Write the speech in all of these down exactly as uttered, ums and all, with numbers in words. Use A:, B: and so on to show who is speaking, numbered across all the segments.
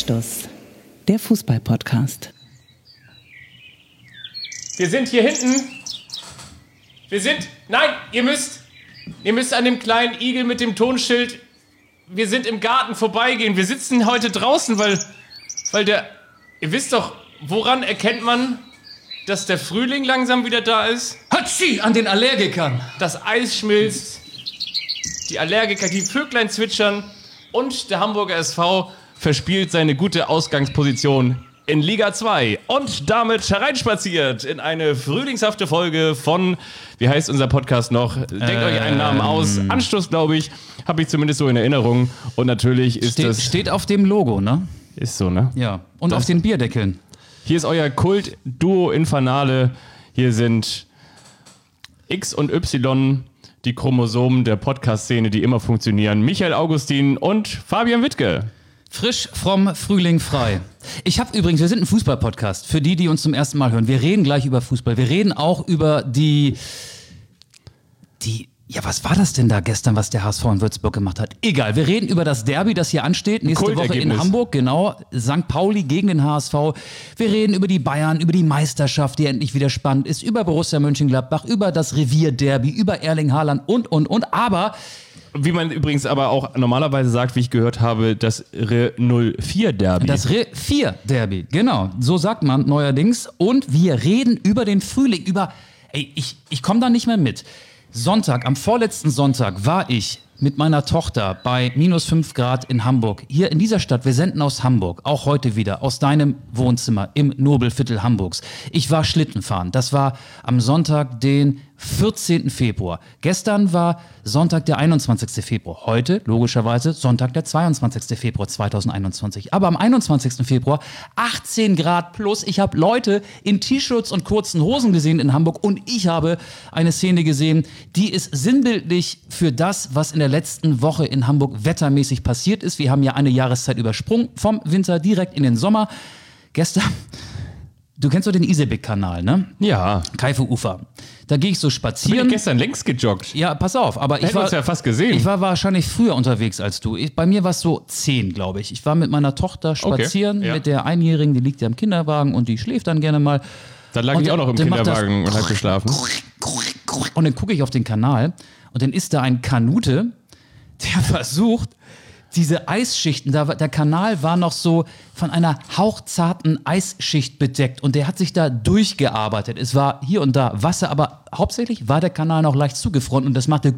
A: Anstoß, der Fußball-Podcast.
B: Wir sind hier hinten. Wir sind... Nein, ihr müsst... Ihr müsst an dem kleinen Igel mit dem Tonschild... Wir sind im Garten vorbeigehen. Wir sitzen heute draußen, weil... Weil der... Ihr wisst doch, woran erkennt man, dass der Frühling langsam wieder da ist?
C: Hatschi, an den Allergikern.
B: Das Eis schmilzt, die Allergiker, die Vöglein zwitschern und der Hamburger S V verspielt seine gute Ausgangsposition in Liga zwei und damit hereinspaziert in eine frühlingshafte Folge von, wie heißt unser Podcast noch? Denkt ähm, euch einen Namen aus. Anstoß, glaube ich, habe ich zumindest so in Erinnerung. Und natürlich ist
C: steht,
B: das...
C: Steht auf dem Logo, ne?
B: Ist so, ne?
C: Ja, und
B: das,
C: auf den Bierdeckeln.
B: Hier ist euer Kult-Duo Infernale. Hier sind X und Y, die Chromosomen der Podcast-Szene, die immer funktionieren. Michael Augustin und Fabian Wittke.
C: Frisch, fromm, Frühling frei. Ich habe übrigens, wir sind ein Fußball-Podcast, für die, die uns zum ersten Mal hören. Wir reden gleich über Fußball. Wir reden auch über die, die, ja, was war das denn da gestern, was der H S V in Würzburg gemacht hat? Egal, wir reden über das Derby, das hier ansteht, nächste Woche in Hamburg, genau, Sankt Pauli gegen den H S V. Wir reden über die Bayern, über die Meisterschaft, die endlich wieder spannend ist, über Borussia Mönchengladbach, über das Revierderby, über Erling Haaland und, und, und, aber...
B: Wie man übrigens aber auch normalerweise sagt, wie ich gehört habe, das Re null vier Derby.
C: Das Re vier Derby, genau. So sagt man neuerdings. Und wir reden über den Frühling, über... Ey, ich, ich komme da nicht mehr mit. Sonntag, am vorletzten Sonntag war ich mit meiner Tochter bei minus fünf Grad in Hamburg. Hier in dieser Stadt, wir senden aus Hamburg, auch heute wieder, aus deinem Wohnzimmer im Nobelviertel Hamburgs. Ich war Schlittenfahren. Das war am Sonntag, den vierzehnten Februar. Gestern war Sonntag, der einundzwanzigsten Februar. Heute, logischerweise, Sonntag, der zweiundzwanzigsten Februar zweitausendeinundzwanzig. Aber am einundzwanzigsten Februar achtzehn Grad plus. Ich habe Leute in T-Shirts und kurzen Hosen gesehen in Hamburg und ich habe eine Szene gesehen, die ist sinnbildlich für das, was in der letzten Woche in Hamburg wettermäßig passiert ist. Wir haben ja eine Jahreszeit übersprungen, vom Winter direkt in den Sommer. Gestern... Du kennst doch den Isebek-Kanal, ne?
B: Ja.
C: Kaifu-Ufer. Da gehe ich so spazieren.
B: Bin ich gestern längst gejoggt.
C: Ja, pass auf. Aber ich war,
B: uns ja fast gesehen.
C: Ich war wahrscheinlich früher unterwegs als du. Ich, bei mir war es so zehn, glaube ich. Ich war mit meiner Tochter spazieren, okay, ja. Mit der Einjährigen, die liegt ja im Kinderwagen und die schläft dann gerne mal.
B: Dann lag und ich auch noch im Kinderwagen und hat geschlafen.
C: Und dann gucke ich auf den Kanal und dann ist da ein Kanute, der versucht, diese Eisschichten, der Kanal war noch so von einer hauchzarten Eisschicht bedeckt und der hat sich da durchgearbeitet. Es war hier und da Wasser, aber hauptsächlich war der Kanal noch leicht zugefroren und das machte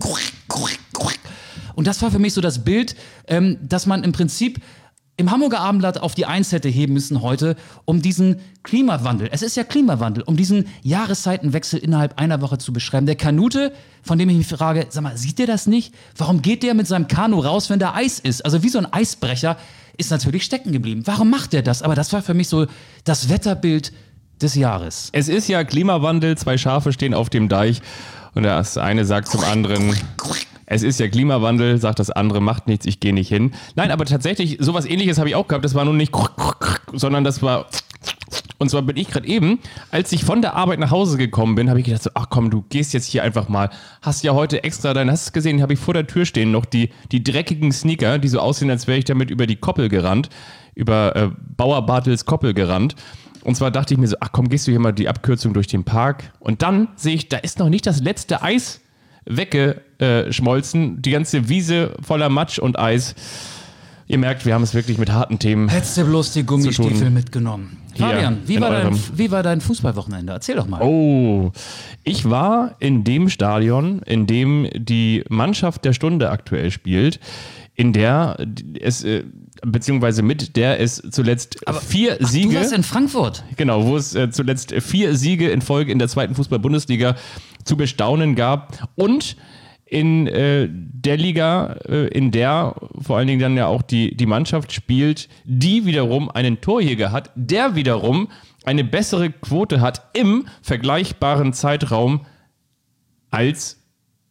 C: und das war für mich so das Bild, ähm, dass man im Prinzip im Hamburger Abendblatt auf die Eins hätte heben müssen heute, um diesen Klimawandel, es ist ja Klimawandel, um diesen Jahreszeitenwechsel innerhalb einer Woche zu beschreiben. Der Kanute, von dem ich mich frage, sag mal, sieht der das nicht? Warum geht der mit seinem Kanu raus, wenn da Eis ist? Also wie so ein Eisbrecher ist natürlich stecken geblieben. Warum macht der das? Aber das war für mich so das Wetterbild des Jahres.
B: Es ist ja Klimawandel, zwei Schafe stehen auf dem Deich und das eine sagt zum anderen... Es ist ja Klimawandel, sagt das andere, macht nichts, ich gehe nicht hin. Nein, aber tatsächlich, sowas Ähnliches habe ich auch gehabt. Das war nun nicht, sondern das war... Und zwar bin ich gerade eben, als ich von der Arbeit nach Hause gekommen bin, habe ich gedacht so, ach komm, du gehst jetzt hier einfach mal. Hast ja heute extra, dann hast du es gesehen, habe ich vor der Tür stehen noch die, die dreckigen Sneaker, die so aussehen, als wäre ich damit über die Koppel gerannt, über äh, Bauer Bartels Koppel gerannt. Und zwar dachte ich mir so, ach komm, gehst du hier mal die Abkürzung durch den Park. Und dann sehe ich, da ist noch nicht das letzte Eis weggeschmolzen, die ganze Wiese voller Matsch und Eis. Ihr merkt, wir haben es wirklich mit harten Themen.
C: Hättest du bloß die Gummistiefel mitgenommen. Fabian, wie war, dein, wie war dein Fußballwochenende? Erzähl doch mal.
B: Oh, ich war in dem Stadion, in dem die Mannschaft der Stunde aktuell spielt, in der es, beziehungsweise mit der es zuletzt Aber, vier ach, Siege...
C: Du warst in Frankfurt.
B: Genau, wo es zuletzt vier Siege in Folge in der zweiten Fußball-Bundesliga zu bestaunen gab und in äh, der Liga, äh, in der vor allen Dingen dann ja auch die, die Mannschaft spielt, die wiederum einen Torjäger hat, der wiederum eine bessere Quote hat im vergleichbaren Zeitraum als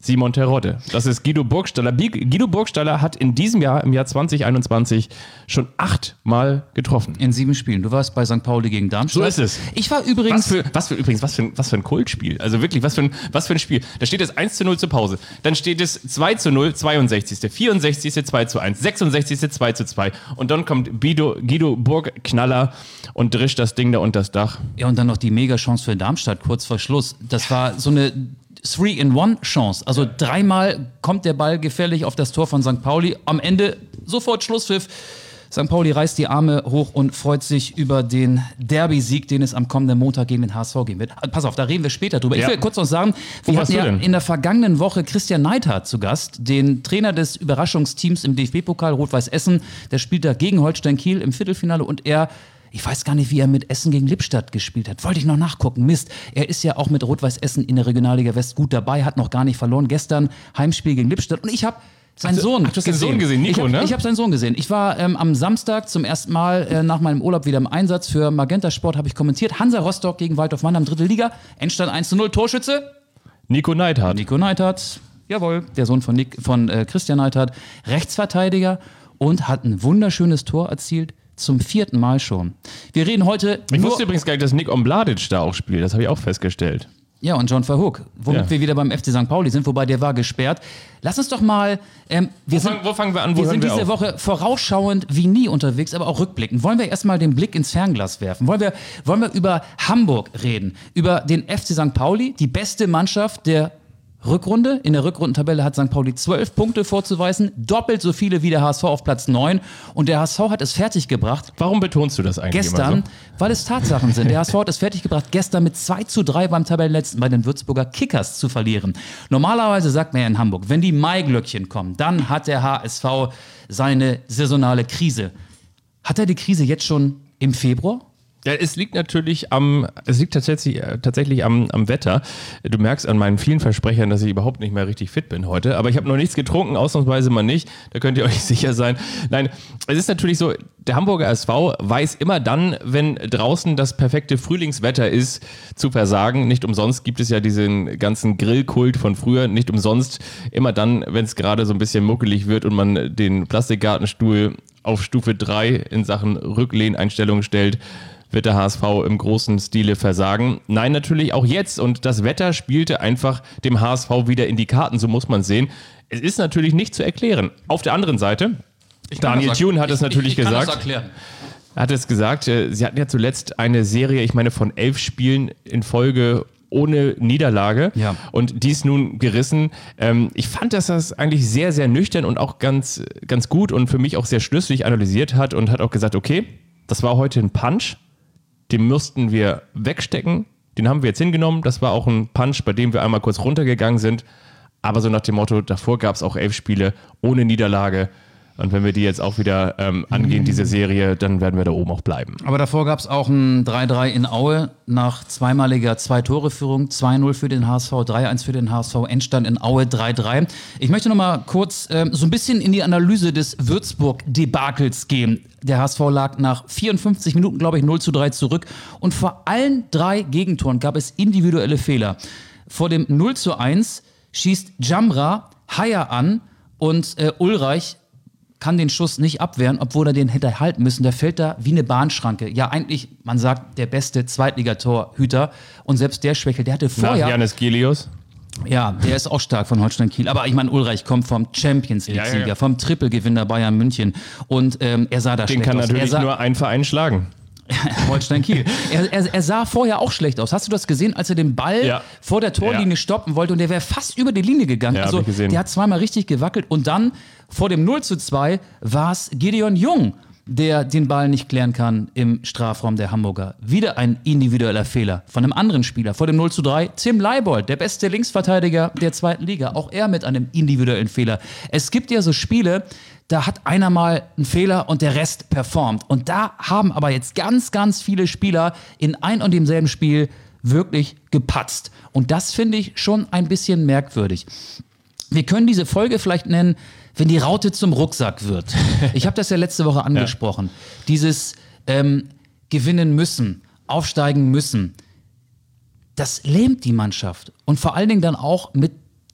B: Simon Terodde. Das ist Guido Burgstaller. Guido Burgstaller hat in diesem Jahr, im Jahr zwanzig einundzwanzig, schon achtmal getroffen.
C: In sieben Spielen. Du warst bei Sankt Pauli gegen Darmstadt.
B: So ist es.
C: Ich war übrigens...
B: Was für, was für, übrigens, was für, ein, was für ein Kultspiel. Also wirklich, was für, ein, was für ein Spiel. Da steht es eins zu null zur Pause. Dann steht es zwei zu null, zweiundsechzigste vierundsechzigste zwei zu eins, sechsundsechzigste zwei zu zwei. Und dann kommt Guido, Guido Burgknaller und drischt das Ding da unter das Dach.
C: Ja, und dann noch die Mega-Chance für Darmstadt kurz vor Schluss. Das war so eine Three-in-One-Chance. Also dreimal kommt der Ball gefährlich auf das Tor von Sankt Pauli. Am Ende sofort Schlusspfiff. Sankt Pauli reißt die Arme hoch und freut sich über den Derby-Sieg, den es am kommenden Montag gegen den H S V geben wird. Pass auf, da reden wir später drüber. Ja. Ich will kurz noch sagen, wir hatten ja in der vergangenen Woche Christian Neidhardt zu Gast, den Trainer des Überraschungsteams im D F B-Pokal Rot-Weiß Essen. Der spielt da gegen Holstein Kiel im Viertelfinale und er... Ich weiß gar nicht, wie er mit Essen gegen Lippstadt gespielt hat. Wollte ich noch nachgucken. Mist. Er ist ja auch mit Rot-Weiß Essen in der Regionalliga West gut dabei, hat noch gar nicht verloren. Gestern Heimspiel gegen Lippstadt. Und ich habe seinen
B: ach,
C: Sohn
B: ach, du hast den Sohn gesehen, Nico,
C: ich hab,
B: ne?
C: Ich habe seinen Sohn gesehen. Ich war ähm, am Samstag zum ersten Mal äh, nach meinem Urlaub wieder im Einsatz für Magenta Sport, habe ich kommentiert. Hansa Rostock gegen Waldhof Mannheim, dritte Liga. Endstand eins zu null. Torschütze?
B: Nico Neidhardt.
C: Nico Neidhardt. Jawohl, der Sohn von, Nick, von äh, Christian Neidhardt. Rechtsverteidiger und hat ein wunderschönes Tor erzielt. Zum vierten Mal schon. Wir reden heute.
B: Ich wusste übrigens gar nicht, dass Nick Omladic da auch spielt. Das habe ich auch festgestellt.
C: Ja, und John Verhoek, womit ja. wir wieder beim F C Sankt Pauli sind, wobei der war gesperrt. Lass uns doch mal. Ähm, wir
B: wo,
C: sind,
B: fang, wo fangen wir an? Wo
C: wir sind
B: wir
C: diese
B: auf?
C: Woche vorausschauend wie nie unterwegs, aber auch rückblickend. Wollen wir erstmal den Blick ins Fernglas werfen? Wollen wir, wollen wir über Hamburg reden? Über den F C Sankt Pauli, die beste Mannschaft der Rückrunde. In der Rückrundentabelle hat Sankt Pauli zwölf Punkte vorzuweisen, doppelt so viele wie der H S V auf Platz neun. Und der H S V hat es fertiggebracht.
B: Warum betonst du das eigentlich
C: Gestern,
B: immer so?
C: Weil es Tatsachen sind. Der H S V hat es fertiggebracht, gestern mit zwei zu drei beim Tabellenletzten bei den Würzburger Kickers zu verlieren. Normalerweise sagt man ja in Hamburg, wenn die Maiglöckchen kommen, dann hat der H S V seine saisonale Krise. Hat er die Krise jetzt schon im Februar?
B: Ja, es liegt natürlich am, es liegt tatsächlich, äh, tatsächlich am, am Wetter. Du merkst an meinen vielen Versprechern, dass ich überhaupt nicht mehr richtig fit bin heute. Aber ich habe noch nichts getrunken, ausnahmsweise mal nicht. Da könnt ihr euch sicher sein. Nein, es ist natürlich so, der Hamburger S V weiß immer dann, wenn draußen das perfekte Frühlingswetter ist, zu versagen. Nicht umsonst gibt es ja diesen ganzen Grillkult von früher. Nicht umsonst immer dann, wenn es gerade so ein bisschen muckelig wird und man den Plastikgartenstuhl auf Stufe drei in Sachen Rücklehneinstellungen stellt, wird der H S V im großen Stile versagen. Nein, natürlich auch jetzt. Und das Wetter spielte einfach dem H S V wieder in die Karten, so muss man sehen. Es ist natürlich nicht zu erklären. Auf der anderen Seite, Daniel Thune hat es natürlich
C: ich, ich
B: gesagt.
C: Kann das erklären.
B: Er hat es gesagt, sie hatten ja zuletzt eine Serie, ich meine von elf Spielen in Folge ohne Niederlage
C: ja.
B: und dies nun gerissen. Ähm, ich fand, dass er es eigentlich sehr, sehr nüchtern und auch ganz, ganz gut und für mich auch sehr schlüssig analysiert hat und hat auch gesagt, okay, das war heute ein Punch. Den mussten wir wegstecken, den haben wir jetzt hingenommen. Das war auch ein Punch, bei dem wir einmal kurz runtergegangen sind. Aber so nach dem Motto, davor gab es auch elf Spiele ohne Niederlage. Und wenn wir die jetzt auch wieder ähm, angehen, diese Serie, dann werden wir da oben auch bleiben.
C: Aber davor gab es auch ein drei drei in Aue nach zweimaliger Zwei-Tore-Führung. zwei null für den H S V, drei eins für den H S V, Endstand in Aue drei drei. Ich möchte noch mal kurz ähm, so ein bisschen in die Analyse des Würzburg-Debakels gehen. Der H S V lag nach vierundfünfzig Minuten, glaube ich, null zu drei zurück. Und vor allen drei Gegentoren gab es individuelle Fehler. Vor dem null zu eins schießt Jamra Haier an und äh, Ulreich kann den Schuss nicht abwehren, obwohl er den hätte halten müssen. Der fällt da wie eine Bahnschranke. Ja, eigentlich, man sagt, der beste Zweitligatorhüter. Und selbst der schwächelt. Der hatte vorher...
B: Nach Janis Gelios.
C: Ja, der ist auch stark von Holstein Kiel. Aber ich meine, Ulreich kommt vom Champions League-Sieger, ja, ja, ja. vom Trippelgewinner Bayern München. Und ähm, er sah da
B: den
C: schlecht aus.
B: Den kann natürlich
C: sah,
B: nur ein Verein schlagen.
C: Holstein Kiel. Er, er, er sah vorher auch schlecht aus. Hast du das gesehen, als er den Ball
B: ja.
C: vor der Torlinie ja. stoppen wollte und der wäre fast über die Linie gegangen?
B: Ja,
C: also der hat zweimal richtig gewackelt und dann vor dem null zu zwei war es Gideon Jung, der den Ball nicht klären kann im Strafraum der Hamburger. Wieder ein individueller Fehler von einem anderen Spieler. Vor dem null zu drei Tim Leibold, der beste Linksverteidiger der zweiten Liga. Auch er mit einem individuellen Fehler. Es gibt ja so Spiele, da hat einer mal einen Fehler und der Rest performt. Und da haben aber jetzt ganz, ganz viele Spieler in ein und demselben Spiel wirklich gepatzt. Und das finde ich schon ein bisschen merkwürdig. Wir können diese Folge vielleicht nennen, wenn die Raute zum Rucksack wird. Ich habe das ja letzte Woche angesprochen. Ja. Dieses ähm, gewinnen müssen, aufsteigen müssen, das lähmt die Mannschaft. Und vor allen Dingen dann auch mit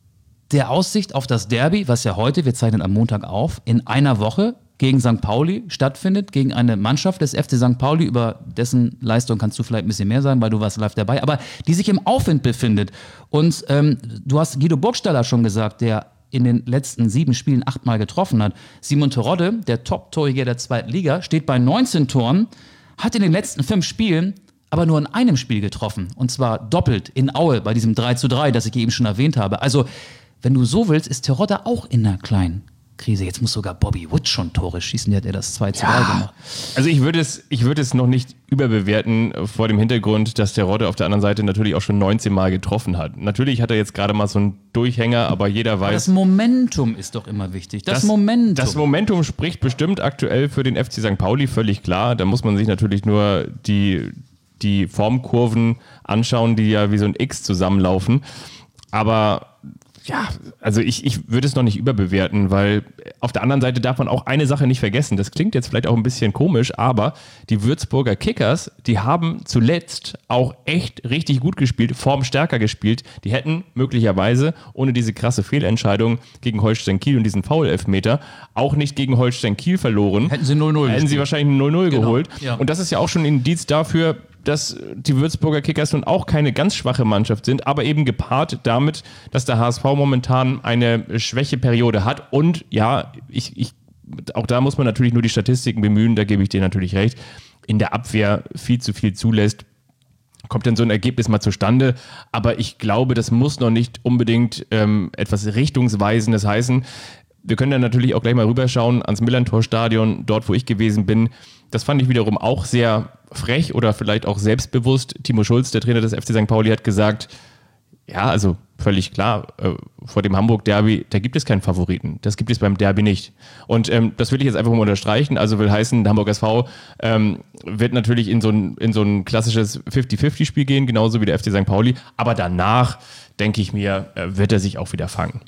C: der Aussicht auf das Derby, was ja heute, wir zeichnen am Montag auf, in einer Woche gegen Sankt Pauli stattfindet, gegen eine Mannschaft des F C Sankt Pauli, über dessen Leistung kannst du vielleicht ein bisschen mehr sagen, weil du warst live dabei, aber die sich im Aufwind befindet. Und ähm, du hast Guido Burgstaller schon gesagt, der in den letzten sieben Spielen achtmal getroffen hat. Simon Terodde, der Top-Torjäger der zweiten Liga, steht bei neunzehn Toren, hat in den letzten fünf Spielen aber nur in einem Spiel getroffen. Und zwar doppelt in Aue bei diesem drei zu drei, das ich eben schon erwähnt habe. Also, wenn du so willst, ist Terodde auch in einer kleinen Krise. Jetzt muss sogar Bobby Wood schon Tore schießen, der hat er das zwei zu drei gemacht.
B: Also ich würde es, ich würde es noch nicht überbewerten vor dem Hintergrund, dass Terodde auf der anderen Seite natürlich auch schon neunzehn Mal getroffen hat. Natürlich hat er jetzt gerade mal so einen Durchhänger, aber jeder weiß... Aber
C: das Momentum ist doch immer wichtig. Das, das Momentum.
B: Das Momentum spricht bestimmt aktuell für den F C Sankt Pauli, völlig klar. Da muss man sich natürlich nur die, die Formkurven anschauen, die ja wie so ein X zusammenlaufen. Aber... Ja, also ich, ich würde es noch nicht überbewerten, weil auf der anderen Seite darf man auch eine Sache nicht vergessen. Das klingt jetzt vielleicht auch ein bisschen komisch, aber die Würzburger Kickers, die haben zuletzt auch echt richtig gut gespielt, formstärker gespielt. Die hätten möglicherweise ohne diese krasse Fehlentscheidung gegen Holstein Kiel und diesen Foul-Elfmeter auch nicht gegen Holstein Kiel verloren.
C: Hätten sie null null
B: Hätten
C: gespielt.
B: sie wahrscheinlich null null
C: Genau.
B: geholt.
C: Ja.
B: Und das ist ja auch schon ein Indiz dafür, dass die Würzburger Kickers nun auch keine ganz schwache Mannschaft sind, aber eben gepaart damit, dass der H S V momentan eine Schwächeperiode hat. Und ja, ich, ich, auch da muss man natürlich nur die Statistiken bemühen, da gebe ich dir natürlich recht, in der Abwehr viel zu viel zulässt. Kommt dann so ein Ergebnis mal zustande, aber ich glaube, das muss noch nicht unbedingt ähm, etwas Richtungsweisendes heißen. Wir können dann natürlich auch gleich mal rüberschauen ans Millerntor-Stadion, dort wo ich gewesen bin. Das fand ich wiederum auch sehr frech oder vielleicht auch selbstbewusst. Timo Schulz, der Trainer des F C Sankt Pauli, hat gesagt, ja, also völlig klar, äh, vor dem Hamburg-Derby, da gibt es keinen Favoriten. Das gibt es beim Derby nicht. Und ähm, das will ich jetzt einfach mal unterstreichen. Also will heißen, der Hamburg S V ähm, wird natürlich in so ein, in so ein klassisches fünfzig fünfzig Spiel gehen, genauso wie der F C Sankt Pauli. Aber danach, denke ich mir, äh, wird er sich auch wieder fangen.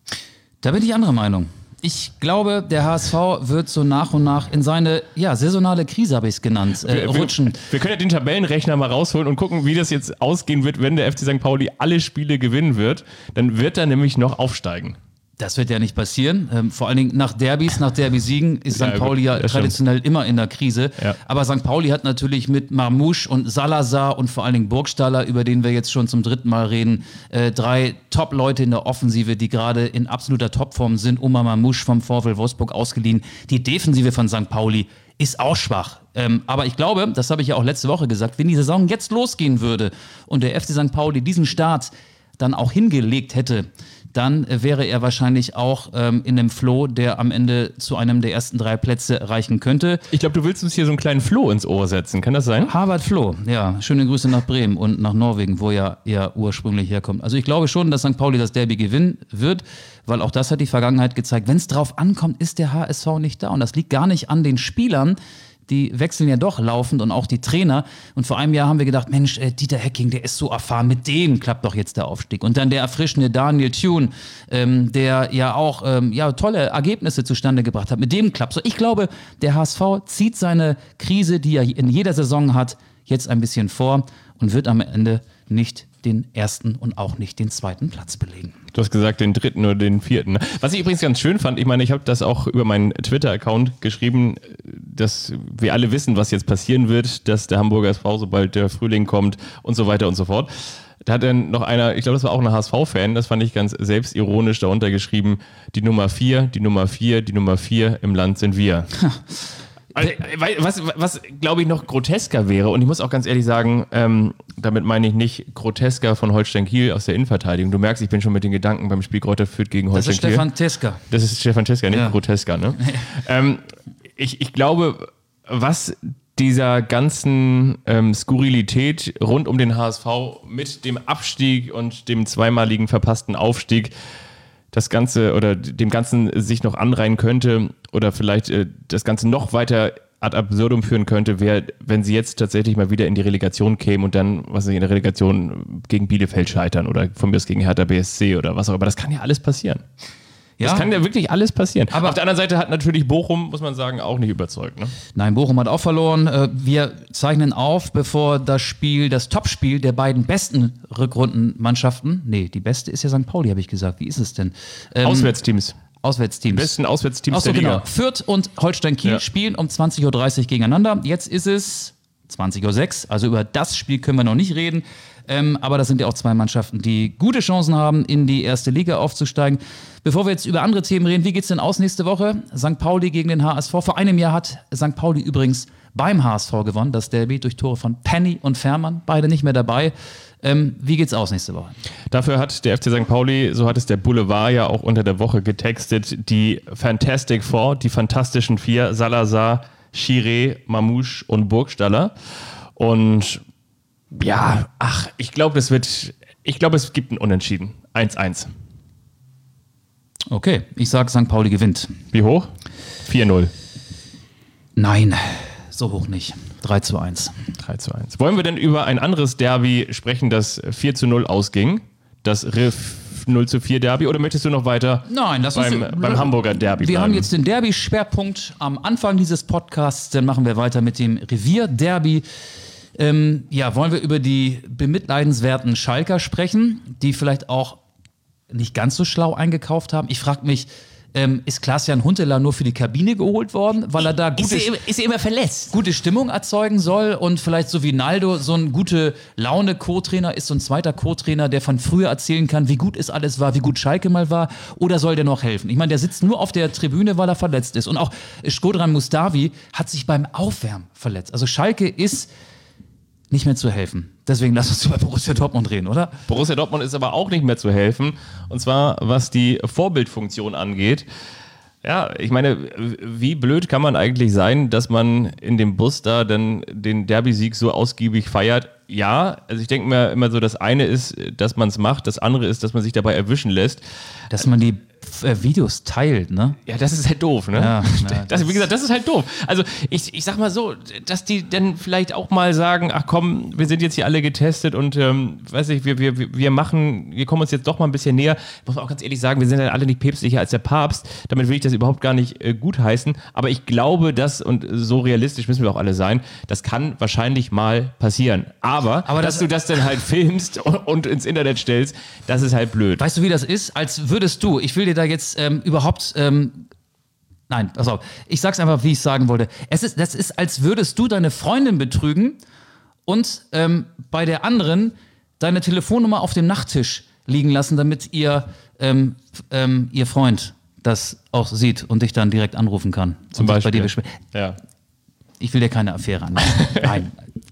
C: Da bin ich anderer Meinung. Ich glaube, der H S V wird so nach und nach in seine ja, saisonale Krise, habe ich es genannt, äh,
B: wir,
C: rutschen.
B: Wir, wir können ja den Tabellenrechner mal rausholen und gucken, wie das jetzt ausgehen wird, wenn der F C Sankt Pauli alle Spiele gewinnen wird. Dann wird er nämlich noch aufsteigen.
C: Das wird ja nicht passieren. Ähm, vor allen Dingen nach Derbys, nach Derby-Siegen ist Sankt
B: Ja,
C: Pauli ja traditionell
B: stimmt.
C: immer in der Krise.
B: Ja.
C: Aber Sankt Pauli hat natürlich mit Marmouche und Salazar und vor allen Dingen Burgstaller, über den wir jetzt schon zum dritten Mal reden, äh, drei Top-Leute in der Offensive, die gerade in absoluter Topform sind. Oma Marmouche vom VfL Wolfsburg ausgeliehen. Die Defensive von Sankt Pauli ist auch schwach. Ähm, aber ich glaube, das habe ich ja auch letzte Woche gesagt, wenn die Saison jetzt losgehen würde und der F C Sankt Pauli diesen Start dann auch hingelegt hätte, dann äh, wäre er wahrscheinlich auch ähm, in einem Flow, der am Ende zu einem der ersten drei Plätze reichen könnte.
B: Ich glaube, du willst uns hier so einen kleinen Floh ins Ohr setzen. Kann das sein?
C: Harvard Floh, ja. Schöne Grüße nach Bremen und nach Norwegen, wo ja er ursprünglich herkommt. Also ich glaube schon, dass Sankt Pauli das Derby gewinnen wird, weil auch das hat die Vergangenheit gezeigt. Wenn es drauf ankommt, ist der H S V nicht da. Und das liegt gar nicht an den Spielern. Die wechseln ja doch laufend und auch die Trainer. Und vor einem Jahr haben wir gedacht, Mensch, äh, Dieter Hecking, der ist so erfahren, mit dem klappt doch jetzt der Aufstieg. Und dann der erfrischende Daniel Thune, ähm, der ja auch ähm, ja, tolle Ergebnisse zustande gebracht hat, mit dem klappt so. Ich glaube, der H S V zieht seine Krise, die er in jeder Saison hat, jetzt ein bisschen vor und wird am Ende nicht den ersten und auch nicht den zweiten Platz belegen.
B: Du hast gesagt, den dritten oder den vierten. Was ich übrigens ganz schön fand, ich meine, ich habe das auch über meinen Twitter-Account geschrieben, dass wir alle wissen, was jetzt passieren wird, dass der Hamburger S V, sobald der Frühling kommt und so weiter und so fort. Da hat dann noch einer, ich glaube, das war auch ein H S V-Fan, das fand ich ganz selbstironisch darunter geschrieben, die Nummer vier, die Nummer vier, die Nummer vier, im Land sind wir. Was, was glaube ich, noch grotesker wäre, und ich muss auch ganz ehrlich sagen, ähm, damit meine ich nicht grotesker von Holstein Kiel aus der Innenverteidigung. Du merkst, ich bin schon mit den Gedanken beim Spiel Greuther Fürth gegen Holstein Kiel.
C: Das ist Stefan Teska.
B: Das ist Stefan Teska, nicht
C: Ja.
B: grotesker, ne? ähm, ich, ich glaube, was dieser ganzen ähm, Skurrilität rund um den H S V mit dem Abstieg und dem zweimaligen verpassten Aufstieg das Ganze oder dem Ganzen sich noch anreihen könnte oder vielleicht äh, das Ganze noch weiter ad absurdum führen könnte, wäre, wenn sie jetzt tatsächlich mal wieder in die Relegation kämen und dann, was weiß ich, in der Relegation gegen Bielefeld scheitern oder von mir aus gegen Hertha B S C oder was auch immer. Das kann ja alles passieren.
C: Ja.
B: Das kann ja wirklich alles passieren.
C: Aber
B: auf der anderen Seite hat natürlich Bochum, muss man sagen, auch nicht überzeugt. Ne?
C: Nein, Bochum hat auch verloren. Äh, Wir zeichnen auf, bevor das Spiel, das Topspiel der beiden besten Rückrundenmannschaften, nee, die beste ist ja Sankt Pauli, habe ich gesagt. Wie ist es denn? Ähm,
B: Auswärtsteams.
C: Auswärtsteams.
B: Die besten Auswärtsteams
C: Ach so,
B: der Liga.
C: genau. Fürth und Holstein Kiel
B: Ja.
C: spielen um zwanzig Uhr dreißig gegeneinander. Jetzt ist es zwanzig Uhr sechs, also über das Spiel können wir noch nicht reden. Ähm, aber das sind ja auch zwei Mannschaften, die gute Chancen haben, in die erste Liga aufzusteigen. Bevor wir jetzt über andere Themen reden, wie geht's denn aus nächste Woche? Sankt Pauli gegen den H S V. Vor einem Jahr hat Sankt Pauli übrigens beim H S V gewonnen, das Derby durch Tore von Penny und Fährmann, beide nicht mehr dabei. Ähm, wie geht's aus nächste Woche?
B: Dafür hat der F C Sankt Pauli, so hat es der Boulevard ja auch unter der Woche getextet, die Fantastic Four, die fantastischen vier, Salazar, Chiré, Mamouche und Burgstaller. Und ja, ach, ich glaube, das wird, ich glaube, es gibt ein Unentschieden. eins eins.
C: Okay, ich sag, Sankt Pauli gewinnt.
B: Wie hoch? vier null.
C: Nein, so hoch nicht. drei zu eins.
B: drei zu eins. Wollen wir denn über ein anderes Derby sprechen, das vier zu null ausging? Das Riff null zu vier Derby? Oder möchtest du noch weiter
C: Nein, das
B: beim,
C: ist,
B: beim Hamburger Derby
C: Wir
B: bleiben?
C: haben jetzt den Derby-Schwerpunkt am Anfang dieses Podcasts. Dann machen wir weiter mit dem Revier-Derby. Ähm, ja, wollen wir über die bemitleidenswerten Schalker sprechen, die vielleicht auch nicht ganz so schlau eingekauft haben? Ich frage mich, ähm, ist Klaas-Jan Huntelaar nur für die Kabine geholt worden, weil er da gute,
A: ist er immer verletzt?
C: gute Stimmung erzeugen soll und vielleicht so wie Naldo so ein gute Laune-Co-Trainer ist, so ein zweiter Co-Trainer, der von früher erzählen kann, wie gut es alles war, wie gut Schalke mal war, oder soll der noch helfen? Ich meine, der sitzt nur auf der Tribüne, weil er verletzt ist. Und auch Shkodran Mustavi hat sich beim Aufwärmen verletzt. Also Schalke ist nicht mehr zu helfen. Deswegen lass uns über Borussia Dortmund reden, oder?
B: Borussia Dortmund ist aber auch nicht mehr zu helfen. Und zwar, was die Vorbildfunktion angeht. Ja, ich meine, wie blöd kann man eigentlich sein, dass man in dem Bus da dann den Derby-Sieg so ausgiebig feiert? Ja, also ich denke mir immer so, das eine ist, dass man es macht, das andere ist, dass man sich dabei erwischen lässt.
C: Dass man die äh, Videos teilt, ne?
B: Ja, das ist halt doof, ne?
C: Ja, ja,
B: das, wie gesagt, das ist halt doof. Also ich, ich sag mal so, dass die dann vielleicht auch mal sagen, ach komm, wir sind jetzt hier alle getestet und ähm, weiß ich, wir, wir, wir machen, wir kommen uns jetzt doch mal ein bisschen näher. Ich muss auch ganz ehrlich sagen, wir sind ja alle nicht päpstlicher als der Papst. Damit will ich das überhaupt gar nicht äh, gutheißen. Aber ich glaube, dass, und so realistisch müssen wir auch alle sein, das kann wahrscheinlich mal passieren. Aber,
C: Aber
B: dass
C: das-
B: du das dann halt filmst und, und ins Internet stellst, das ist halt blöd.
C: Weißt du, wie das ist? Als würdest du, ich will dir da jetzt ähm, überhaupt, ähm, nein, pass auf, ich sag's einfach, wie ich sagen wollte. Es ist, das ist, als würdest du deine Freundin betrügen und ähm, bei der anderen deine Telefonnummer auf dem Nachttisch liegen lassen, damit ihr, ähm, f- ähm, ihr Freund das auch sieht und dich dann direkt anrufen kann.
B: Zum
C: und sich
B: Beispiel.
C: Bei dir beschwer-
B: Ja.
C: Ich will dir keine Affäre an. Nein.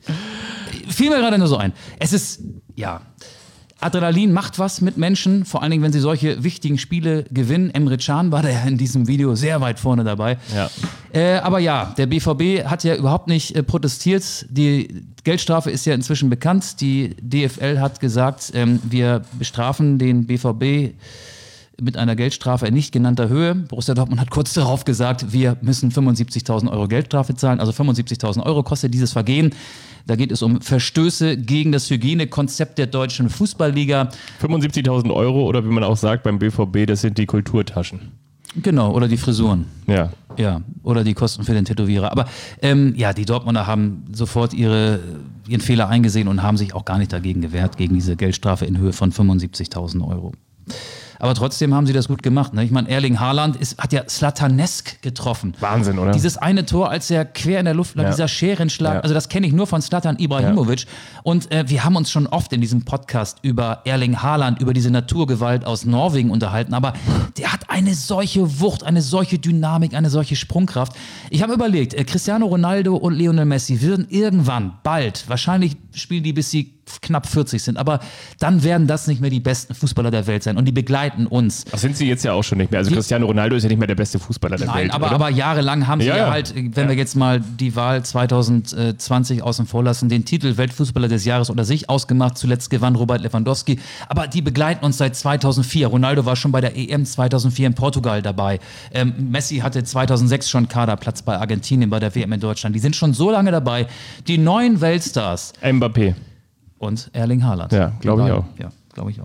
C: Fiel mir gerade nur so ein. Es ist, ja, Adrenalin macht was mit Menschen, vor allen Dingen, wenn sie solche wichtigen Spiele gewinnen. Emre Can war da ja in diesem Video sehr weit vorne dabei.
B: Ja.
C: Äh, aber ja, der B V B hat ja überhaupt nicht äh, protestiert. Die Geldstrafe ist ja inzwischen bekannt. Die D F L hat gesagt, ähm, wir bestrafen den B V B mit einer Geldstrafe in nicht genannter Höhe. Borussia Dortmund hat kurz darauf gesagt, wir müssen fünfundsiebzigtausend Euro Geldstrafe zahlen. Also fünfundsiebzigtausend Euro kostet dieses Vergehen. Da geht es um Verstöße gegen das Hygienekonzept der deutschen Fußballliga.
B: fünfundsiebzigtausend Euro oder wie man auch sagt beim B V B, das sind die Kulturtaschen.
C: Genau, oder die Frisuren.
B: Ja.
C: Ja, oder die Kosten für den Tätowierer. Aber ähm, ja, die Dortmunder haben sofort ihre, ihren Fehler eingesehen und haben sich auch gar nicht dagegen gewehrt, gegen diese Geldstrafe in Höhe von fünfundsiebzigtausend Euro. Aber trotzdem haben sie das gut gemacht. Ne? Ich meine, Erling Haaland ist, hat ja Zlatanesk getroffen.
B: Wahnsinn, oder?
C: Dieses eine Tor, als er quer in der Luft lag,
B: Ja.
C: dieser Scherenschlag,
B: Ja.
C: also das kenne ich nur von Zlatan Ibrahimovic. Und äh, wir haben uns schon oft in diesem Podcast über Erling Haaland, über diese Naturgewalt aus Norwegen unterhalten. Aber der hat eine solche Wucht, eine solche Dynamik, eine solche Sprungkraft. Ich habe überlegt, äh, Cristiano Ronaldo und Lionel Messi würden irgendwann, bald, wahrscheinlich spielen die bis sie knapp vierzig sind, aber dann werden das nicht mehr die besten Fußballer der Welt sein und die begleiten uns.
B: Das sind sie jetzt ja auch schon nicht mehr. Also
C: Die-
B: Cristiano Ronaldo ist ja nicht mehr der beste Fußballer der
C: Nein,
B: Welt,
C: aber,
B: oder?
C: aber jahrelang haben sie
B: Ja,
C: ja,
B: ja.
C: halt, wenn
B: Ja.
C: wir jetzt mal die Wahl zwanzig zwanzig außen vor lassen, den Titel Weltfußballer des Jahres unter sich ausgemacht. Zuletzt gewann Robert Lewandowski. Aber die begleiten uns seit zweitausendvier. Ronaldo war schon bei der E M zweitausendvier in Portugal dabei. Ähm, Messi hatte zweitausendsechs schon Kaderplatz bei Argentinien bei der W M in Deutschland. Die sind schon so lange dabei. Die neuen Weltstars
B: Mbappé.
C: und Erling Haaland.
B: Ja, glaube ich
C: Die
B: auch.
C: beiden. Ja, glaube ich auch.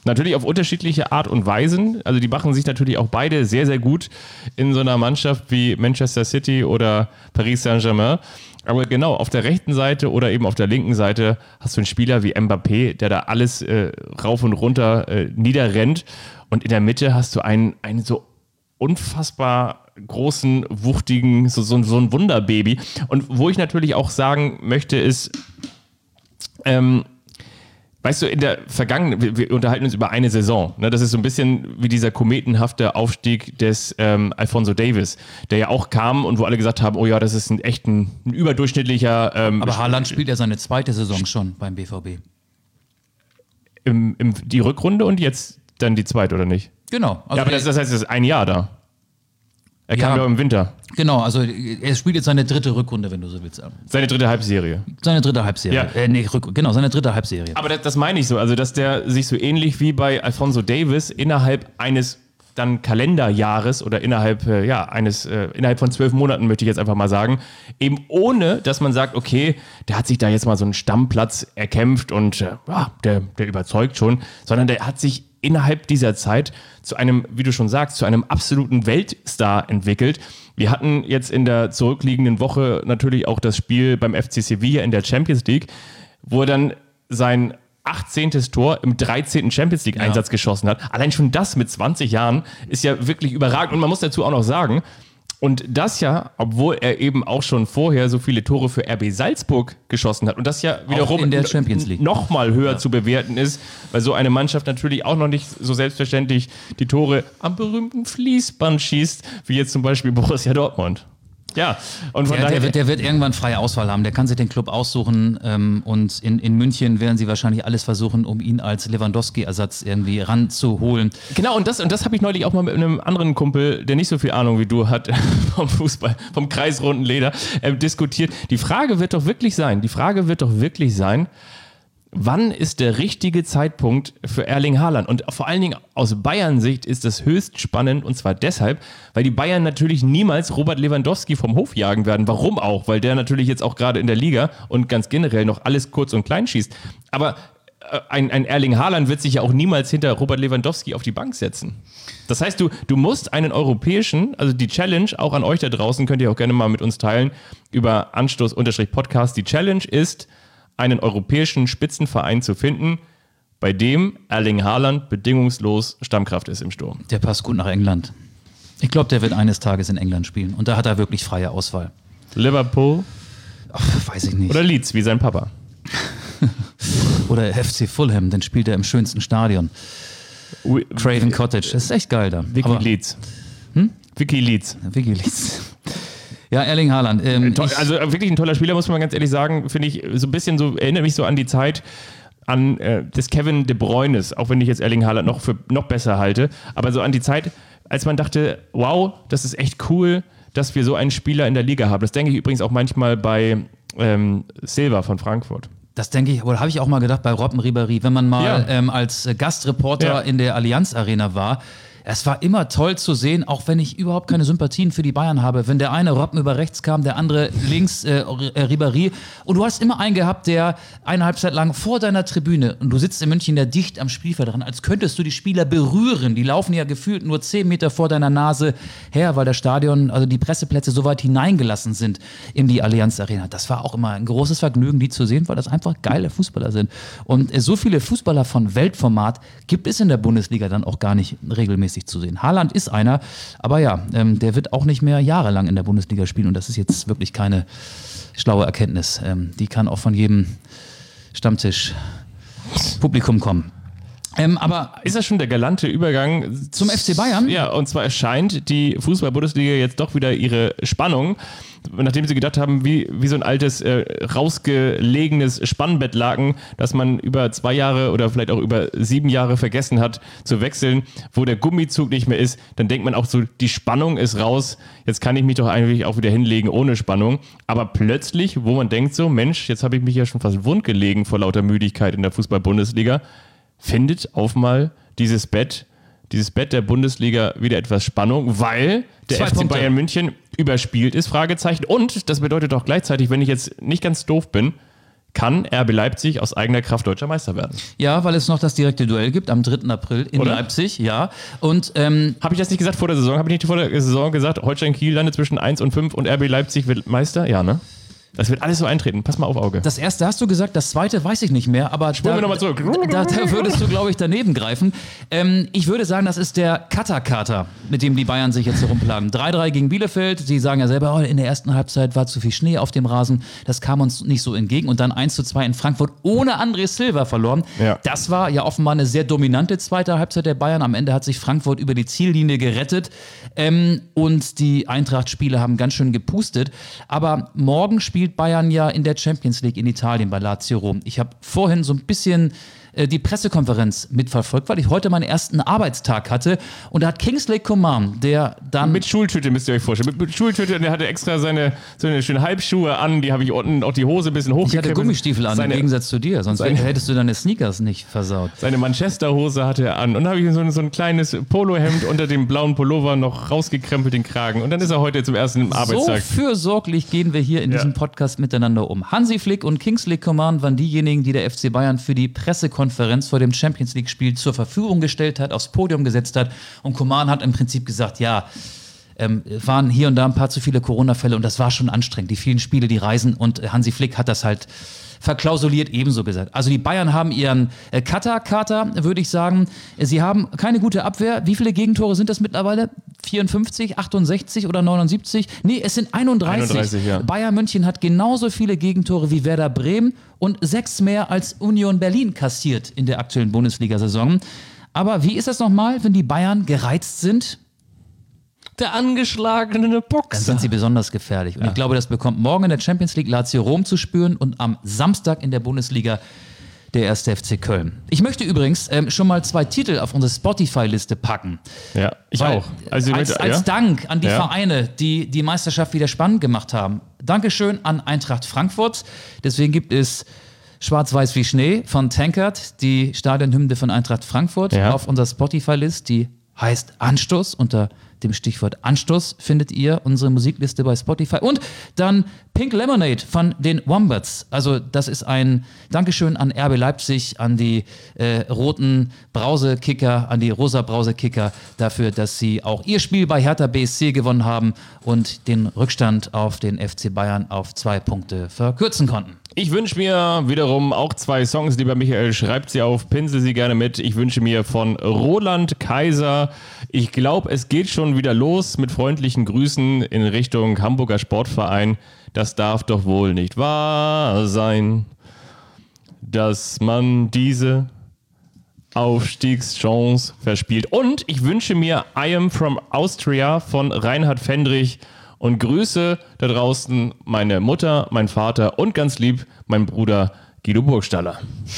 B: Natürlich auf unterschiedliche Art und Weisen. Also die machen sich natürlich auch beide sehr, sehr gut in so einer Mannschaft wie Manchester City oder Paris Saint-Germain. Aber genau, auf der rechten Seite oder eben auf der linken Seite hast du einen Spieler wie Mbappé, der da alles äh, rauf und runter äh, niederrennt. Und in der Mitte hast du einen, einen so unfassbar großen, wuchtigen, so, so, so ein Wunderbaby. Und wo ich natürlich auch sagen möchte, ist, ähm, weißt du, in der vergangenen, wir, wir unterhalten uns über eine Saison, ne? Das ist so ein bisschen wie dieser kometenhafte Aufstieg des ähm, Alphonso Davies, der ja auch kam und wo alle gesagt haben, oh ja, das ist ein echt ein, ein überdurchschnittlicher... Ähm,
C: Aber Haaland spielt ja seine zweite Saison schon beim B V B.
B: Im, im, die Rückrunde und jetzt dann die zweite, oder nicht?
C: Genau. Also
B: ja, aber das, das heißt, es ist ein Jahr da. Er
C: Ja.
B: kam ja im Winter.
C: Genau, also er spielt jetzt seine dritte Rückrunde, wenn du so willst.
B: Seine dritte Halbserie.
C: Seine dritte Halbserie.
B: Ja.
C: Äh, nee, Rück, genau, seine dritte Halbserie.
B: Aber das, das meine ich so, also dass der sich so ähnlich wie bei Alphonso Davies innerhalb eines dann Kalenderjahres oder innerhalb, äh, ja, eines, äh, innerhalb von zwölf Monaten, möchte ich jetzt einfach mal sagen, eben ohne, dass man sagt, okay, der hat sich da jetzt mal so einen Stammplatz erkämpft und äh, ja, der, der überzeugt schon, sondern der hat sich innerhalb dieser Zeit zu einem, wie du schon sagst, zu einem absoluten Weltstar entwickelt. Wir hatten jetzt in der zurückliegenden Woche natürlich auch das Spiel beim F C Sevilla in der Champions League, wo er dann sein achtzehntes Tor im dreizehnten Champions League-Einsatz
C: Ja.
B: geschossen hat. Allein schon das mit zwanzig Jahren ist ja wirklich überragend. Und man muss dazu auch noch sagen, und das ja, obwohl er eben auch schon vorher so viele Tore für R B Salzburg geschossen hat. Und das ja wiederum
C: in der Champions League.
B: noch mal höher ja. zu bewerten ist, weil so eine Mannschaft natürlich auch noch nicht so selbstverständlich die Tore am berühmten Fließband schießt, wie jetzt zum Beispiel Borussia Dortmund. Ja, und von
C: Der,
B: daher...
C: der, wird, der wird irgendwann freie Auswahl haben. Der kann sich den Club aussuchen. Ähm, und in, in München werden sie wahrscheinlich alles versuchen, um ihn als Lewandowski-Ersatz irgendwie ranzuholen.
B: Genau, und das, und das habe ich neulich auch mal mit einem anderen Kumpel, der nicht so viel Ahnung wie du hat, vom Fußball, vom kreisrunden Leder, äh, diskutiert. Die Frage wird doch wirklich sein, die Frage wird doch wirklich sein, wann ist der richtige Zeitpunkt für Erling Haaland? Und vor allen Dingen aus Bayern-Sicht ist das höchst spannend, und zwar deshalb, weil die Bayern natürlich niemals Robert Lewandowski vom Hof jagen werden. Warum auch? Weil der natürlich jetzt auch gerade in der Liga und ganz generell noch alles kurz und klein schießt. Aber äh, ein, ein Erling Haaland wird sich ja auch niemals hinter Robert Lewandowski auf die Bank setzen. Das heißt, du, du musst einen europäischen, also die Challenge, auch an euch da draußen, könnt ihr auch gerne mal mit uns teilen, über Anstoß-Podcast. Die Challenge ist, einen europäischen Spitzenverein zu finden, bei dem Erling Haaland bedingungslos Stammkraft ist im Sturm.
C: Der passt gut nach England. Ich glaube, der wird eines Tages in England spielen. Und da hat er wirklich freie Auswahl.
B: Liverpool
C: Ach, weiß ich nicht.
B: oder Leeds, wie sein Papa.
C: Oder F C Fulham, dann spielt er im schönsten Stadion.
B: Ui,
C: Craven Cottage, das ist echt geil da.
B: Vicky
C: Aber-
B: Leeds. Hm? Vicky Leeds.
C: Vicky Leeds. Ja, Erling Haaland. Ähm,
B: Toll,
C: ich,
B: also wirklich ein toller Spieler, muss man ganz ehrlich sagen. Finde ich so ein bisschen so, erinnert mich so an die Zeit an äh, des Kevin De Bruynes, auch wenn ich jetzt Erling Haaland noch für noch besser halte, aber so an die Zeit, als man dachte, wow, das ist echt cool, dass wir so einen Spieler in der Liga haben. Das denke ich übrigens auch manchmal bei ähm, Silva von Frankfurt.
C: Das denke ich, oder habe ich auch mal gedacht bei Robben Ribéry, wenn man mal
B: Ja.
C: ähm, als äh, Gastreporter
B: Ja.
C: in der Allianz Arena war. Es war immer toll zu sehen, auch wenn ich überhaupt keine Sympathien für die Bayern habe. Wenn der eine Robben über rechts kam, der andere links äh, Ribéry. Und du hast immer einen gehabt, der eine Halbzeit lang vor deiner Tribüne, und du sitzt in München da dicht am Spielfeld dran, als könntest du die Spieler berühren. Die laufen ja gefühlt nur zehn Meter vor deiner Nase her, weil das Stadion, also die Presseplätze so weit hineingelassen sind in die Allianz Arena. Das war auch immer ein großes Vergnügen, die zu sehen, weil das einfach geile Fußballer sind. Und äh, so viele Fußballer von Weltformat gibt es in der Bundesliga dann auch gar nicht regelmäßig zu sehen. Haaland ist einer, aber ja, ähm, der wird auch nicht mehr jahrelang in der Bundesliga spielen, und das ist jetzt wirklich keine schlaue Erkenntnis. Ähm, die kann auch von jedem Stammtisch-Publikum kommen. Ähm, aber
B: Ist das schon der galante Übergang
C: Zum F C Bayern?
B: Ja, und zwar erscheint die Fußball-Bundesliga jetzt doch wieder ihre Spannung, nachdem sie gedacht haben, wie, wie so ein altes, äh, rausgelegenes Spannbettlaken, das man über zwei Jahre oder vielleicht auch über sieben Jahre vergessen hat zu wechseln, wo der Gummizug nicht mehr ist, dann denkt man auch so, die Spannung ist raus, jetzt kann ich mich doch eigentlich auch wieder hinlegen ohne Spannung. Aber plötzlich, wo man denkt so, Mensch, jetzt habe ich mich ja schon fast wund gelegen vor lauter Müdigkeit in der Fußball-Bundesliga, findet auf mal dieses Bett, dieses Bett der Bundesliga wieder etwas Spannung, weil der
C: Zwei
B: F C
C: Punkte.
B: Bayern München überspielt ist, Fragezeichen. Und das bedeutet auch gleichzeitig, wenn ich jetzt nicht ganz doof bin, kann R B Leipzig aus eigener Kraft deutscher Meister werden.
C: Ja, weil es noch das direkte Duell gibt am dritten April in
B: Oder?
C: Leipzig. Ja. Und ähm,
B: Habe ich das nicht gesagt vor der Saison? Habe ich nicht vor der Saison gesagt, Holstein Kiel landet zwischen eins und fünf und R B Leipzig wird Meister? Ja, ne? Das wird alles so eintreten. Pass mal auf Auge.
C: das erste hast du gesagt, das zweite weiß ich nicht mehr, aber
B: Spulen
C: da,
B: wir nochmal zurück.
C: Da, da würdest du, glaube ich, daneben greifen. Ähm, ich würde sagen, das ist der Kater-Kater, mit dem die Bayern sich jetzt so rumplagen. drei drei gegen Bielefeld. Sie sagen ja selber, oh, in der ersten Halbzeit war zu viel Schnee auf dem Rasen. Das kam uns nicht so entgegen. Und dann eins zu zwei in Frankfurt ohne André Silva verloren.
B: Ja.
C: Das war ja offenbar eine sehr dominante zweite Halbzeit der Bayern. Am Ende hat sich Frankfurt über die Ziellinie gerettet. Ähm, und die Eintracht-Spieler haben ganz schön gepustet. Aber morgen spielt Bayern ja in der Champions League in Italien bei Lazio Rom. Ich habe vorhin so ein bisschen äh, die Pressekonferenz mitverfolgt, weil ich heute meinen ersten Arbeitstag hatte. Und da hat Kingsley Coman, der dann...
B: Mit Schultüte müsst ihr euch vorstellen. Mit, mit Schultüte, der hatte extra seine so eine schöne Halbschuhe an, die habe ich unten auch die Hose ein bisschen
C: ich
B: hochgekrempelt.
C: hatte Gummistiefel an,
B: seine,
C: im Gegensatz zu dir. Sonst
B: seine-
C: hättest du deine Sneakers nicht versaut.
B: Seine Manchester-Hose hatte er an. Und dann habe ich so ein, so ein kleines Polohemd unter dem blauen Pullover noch rausgekrempelt, den Kragen. Und dann ist er heute zum ersten im Arbeitstag.
C: So fürsorglich gehen wir hier in
B: Ja.
C: diesem Podcast miteinander um. Hansi Flick und Kingsley Coman waren diejenigen, die der F C Bayern für die Pressekonferenz vor dem Champions League-Spiel zur Verfügung gestellt hat, aufs Podium gesetzt hat. Und Coman hat im Prinzip gesagt, ja, ähm, waren hier und da ein paar zu viele Corona-Fälle und das war schon anstrengend. Die vielen Spiele, die Reisen und äh, Hansi Flick hat das halt verklausuliert ebenso gesagt. Also die Bayern haben ihren äh, Kater-Kater, würde ich sagen. Sie haben keine gute Abwehr. Wie viele Gegentore sind das mittlerweile? vierundfünfzig, achtundsechzig oder neunundsiebzig? Nee, es sind einunddreißig.
B: einunddreißig, ja.
C: Bayern München hat genauso viele Gegentore wie Werder Bremen und sechs mehr als Union Berlin kassiert in der aktuellen Bundesliga-Saison. Aber wie ist das nochmal, wenn die Bayern gereizt sind?
B: Der angeschlagene
C: Dann
B: Boxer.
C: sind sie besonders gefährlich. Und ich glaube, das bekommt morgen in der Champions League Lazio Rom zu spüren und am Samstag in der Bundesliga der erste F C Köln. Ich möchte übrigens ähm, schon mal zwei Titel auf unsere Spotify-Liste packen.
B: Ja, ich
C: Weil,
B: auch. Also,
C: als,
B: ja?
C: als Dank an die
B: Ja.
C: Vereine, die die Meisterschaft wieder spannend gemacht haben. Dankeschön an Eintracht Frankfurt. Deswegen gibt es Schwarz-Weiß wie Schnee von Tankard, die Stadionhymne von Eintracht Frankfurt,
B: Ja.
C: auf unserer Spotify-List. Die heißt Anstoß. Unter dem Stichwort Anstoß findet ihr unsere Musikliste bei Spotify. Und dann Pink Lemonade von den Wombats. Also das ist ein Dankeschön an R B Leipzig, an die äh, roten Brausekicker, an die rosa Brausekicker dafür, dass sie auch ihr Spiel bei Hertha B S C gewonnen haben und den Rückstand auf den F C Bayern auf zwei Punkte verkürzen konnten.
B: Ich wünsche mir wiederum auch zwei Songs, lieber Michael, schreibt sie auf, pinsel sie gerne mit. Ich wünsche mir von Roland Kaiser, ich glaube, es geht schon wieder los mit freundlichen Grüßen in Richtung Hamburger Sportverein. Das darf doch wohl nicht wahr sein, dass man diese Aufstiegschance verspielt. Und ich wünsche mir I Am From Austria von Reinhard Fendrich. Und grüße da draußen meine Mutter, mein Vater und ganz lieb mein Bruder Guido Burgstaller.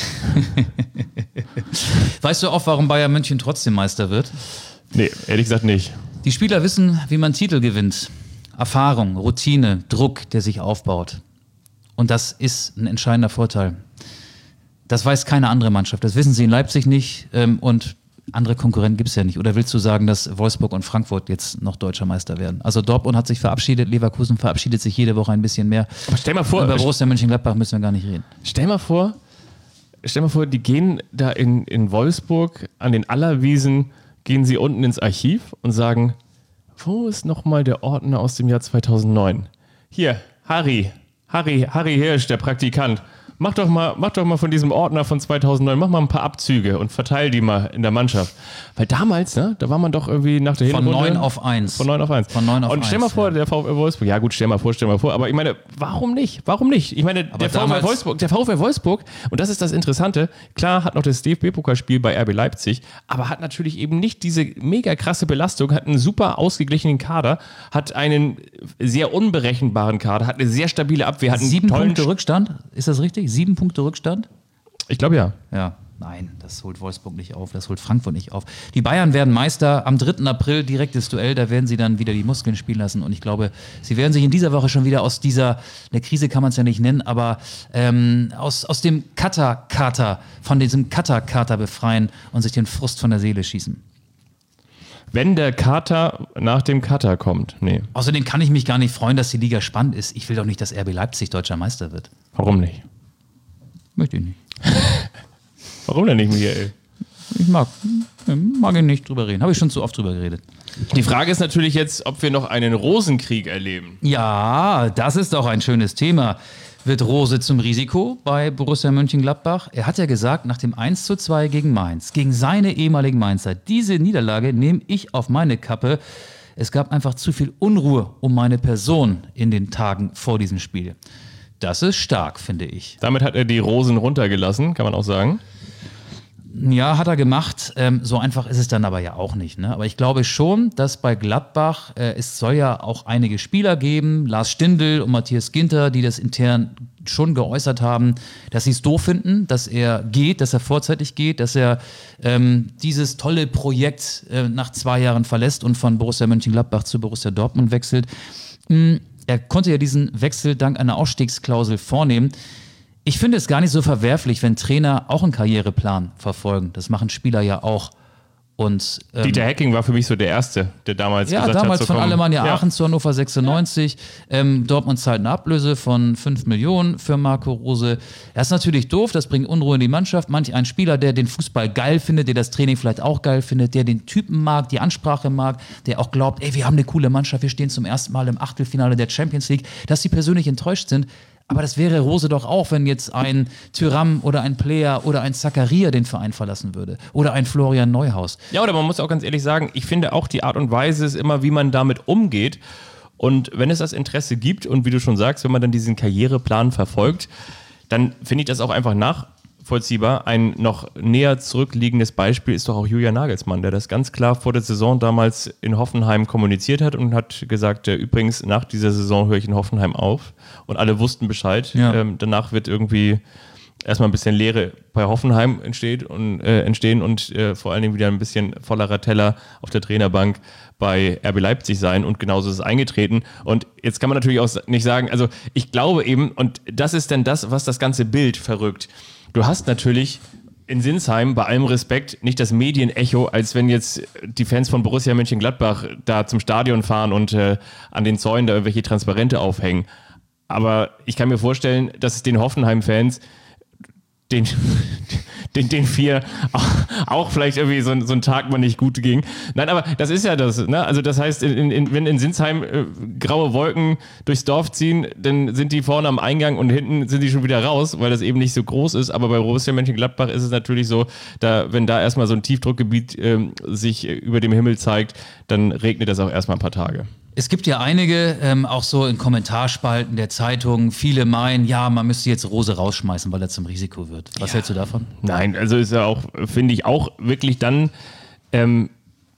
C: Weißt du auch, warum Bayern München trotzdem Meister wird?
B: Nee, ehrlich gesagt nicht.
C: Die Spieler wissen, wie man Titel gewinnt. Erfahrung, Routine, Druck, der sich aufbaut. Und das ist ein entscheidender Vorteil. Das weiß keine andere Mannschaft. Das wissen sie in Leipzig nicht. Ähm, und andere Konkurrenten gibt es ja nicht. Oder willst du sagen, dass Wolfsburg und Frankfurt jetzt noch deutscher Meister werden? Also Dortmund hat sich verabschiedet, Leverkusen verabschiedet sich jede Woche ein bisschen mehr.
B: Aber stell mal vor,
C: Über Borussia Mönchengladbach müssen wir gar nicht reden.
B: stell mal vor, stell mal vor, die gehen da in, in Wolfsburg an den Allerwiesen, gehen sie unten ins Archiv und sagen, wo ist nochmal der Ordner aus dem Jahr zweitausendneun? Hier, Harry, Harry, Harry Hirsch, der Praktikant. Mach doch mal, mach doch mal von diesem Ordner von zweitausendneun, mach mal ein paar Abzüge und verteil die mal in der Mannschaft. Weil damals, ne, da war man doch irgendwie nach der
C: Von
B: Hinrunde...
C: neun auf eins.
B: Von neun auf eins.
C: Von neun auf
B: Und stell mal
C: eins,
B: vor,
C: ja.
B: der VfL Wolfsburg, ja gut, stell mal vor, stell mal vor, aber ich meine, warum nicht? Warum nicht? Ich meine, der VfL
C: damals-
B: Wolfsburg, der VfL Wolfsburg, und das ist das Interessante, klar hat noch das D F B-Pokalspiel bei R B Leipzig, aber hat natürlich eben nicht diese mega krasse Belastung, hat einen super ausgeglichenen Kader, hat einen sehr unberechenbaren Kader, hat eine sehr stabile Abwehr, hat einen
C: Sieben
B: tollen...
C: Punkte Rückstand, ist das richtig? Sieben Punkte Rückstand?
B: Ich glaube ja.
C: Ja, nein, das holt Wolfsburg nicht auf, das holt Frankfurt nicht auf. Die Bayern werden Meister am dritten April, direktes Duell, da werden sie dann wieder die Muskeln spielen lassen und ich glaube, sie werden sich in dieser Woche schon wieder aus dieser, eine Krise kann man es ja nicht nennen, aber ähm, aus, aus dem Kater-Kater, von diesem Kater-Kater befreien und sich den Frust von der Seele schießen.
B: Wenn der Kater nach dem Kater kommt, nee,
C: Außerdem kann ich mich gar nicht freuen, dass die Liga spannend ist. Ich will doch nicht, dass R B Leipzig deutscher Meister wird.
B: warum nicht?
C: Möchte ich nicht.
B: Warum denn nicht, Michael?
C: Ich mag, mag ich nicht drüber reden. Habe ich schon zu oft drüber geredet.
B: Die Frage ist natürlich jetzt, ob wir noch einen Rosenkrieg erleben.
C: Ja, das ist doch ein schönes Thema. Wird Rose zum Risiko bei Borussia Mönchengladbach? Er hat ja gesagt, nach dem eins zu zwei gegen Mainz, gegen seine ehemaligen Mainzer, diese Niederlage nehme ich auf meine Kappe. Es gab einfach zu viel Unruhe um meine Person in den Tagen vor diesem Spiel. Das ist stark, finde ich.
B: Damit hat er die Rosen runtergelassen, kann man auch sagen.
C: Ja, hat er gemacht. Ähm, so einfach ist es dann aber ja auch nicht. Ne? Aber ich glaube schon, dass bei Gladbach, äh, es soll ja auch einige Spieler geben, Lars Stindl und Matthias Ginter, die das intern schon geäußert haben, dass sie es doof finden, dass er geht, dass er vorzeitig geht, dass er ähm, dieses tolle Projekt äh, nach zwei Jahren verlässt und von Borussia Mönchengladbach zu Borussia Dortmund wechselt. Mhm. Er konnte ja diesen Wechsel dank einer Ausstiegsklausel vornehmen. Ich finde es gar nicht so verwerflich, wenn Trainer auch einen Karriereplan verfolgen. Das machen Spieler ja auch. Und, ähm,
B: Dieter Hecking war für mich so der Erste, der damals
C: ja,
B: gesagt
C: damals
B: hat, so
C: von
B: komm,
C: Alemannia
B: ja.
C: Aachen zu Hannover sechsundneunzig. Ähm, Dortmund zahlt eine Ablöse von fünf Millionen für Marco Rose. Das ist natürlich doof, das bringt Unruhe in die Mannschaft. Manch ein Spieler, der den Fußball geil findet, der das Training vielleicht auch geil findet, der den Typen mag, die Ansprache mag, der auch glaubt, ey, wir haben eine coole Mannschaft, wir stehen zum ersten Mal im Achtelfinale der Champions League, dass sie persönlich enttäuscht sind. Aber das wäre Rose doch auch, wenn jetzt ein Thuram oder ein Player oder ein Zakaria den Verein verlassen würde. Oder ein Florian Neuhaus.
B: Ja, oder man muss auch ganz ehrlich sagen, ich finde auch die Art und Weise ist immer, wie man damit umgeht. Und wenn es das Interesse gibt und wie du schon sagst, wenn man dann diesen Karriereplan verfolgt, dann finde ich das auch einfach nachvollziehbar. Ein noch näher zurückliegendes Beispiel ist doch auch Julian Nagelsmann, der das ganz klar vor der Saison damals in Hoffenheim kommuniziert hat und hat gesagt, äh, übrigens, nach dieser Saison höre ich in Hoffenheim auf. Und alle wussten Bescheid.
C: Ja.
B: Ähm, danach wird irgendwie erstmal ein bisschen Leere bei Hoffenheim entsteht und, äh, entstehen und äh, vor allen Dingen wieder ein bisschen vollerer Teller auf der Trainerbank bei R B Leipzig sein, und genauso ist es eingetreten. Und jetzt kann man natürlich auch nicht sagen, also ich glaube eben, und das ist dann das, was das ganze Bild verrückt. Du hast natürlich in Sinsheim, bei allem Respekt, nicht das Medienecho, als wenn jetzt die Fans von Borussia Mönchengladbach da zum Stadion fahren und äh, an den Zäunen da irgendwelche Transparente aufhängen. Aber ich kann mir vorstellen, dass es den Hoffenheim-Fans, den, den, den vier, auch, auch vielleicht irgendwie so, so ein Tag mal nicht gut ging. Nein, aber das ist ja das. Ne? Also das heißt, in, in, wenn in Sinsheim äh, graue Wolken durchs Dorf ziehen, dann sind die vorne am Eingang und hinten sind die schon wieder raus, weil das eben nicht so groß ist. Aber bei Borussia Mönchengladbach ist es natürlich so, da, wenn da erstmal so ein Tiefdruckgebiet äh, sich über dem Himmel zeigt, dann regnet das auch erstmal ein paar Tage.
C: Es gibt ja einige, ähm, auch so in Kommentarspalten der Zeitungen, viele meinen, ja, man müsste jetzt Rose rausschmeißen, weil er zum Risiko wird. Was ja. hältst du davon?
B: Nein, also ist ja auch, finde ich, auch wirklich dann ähm,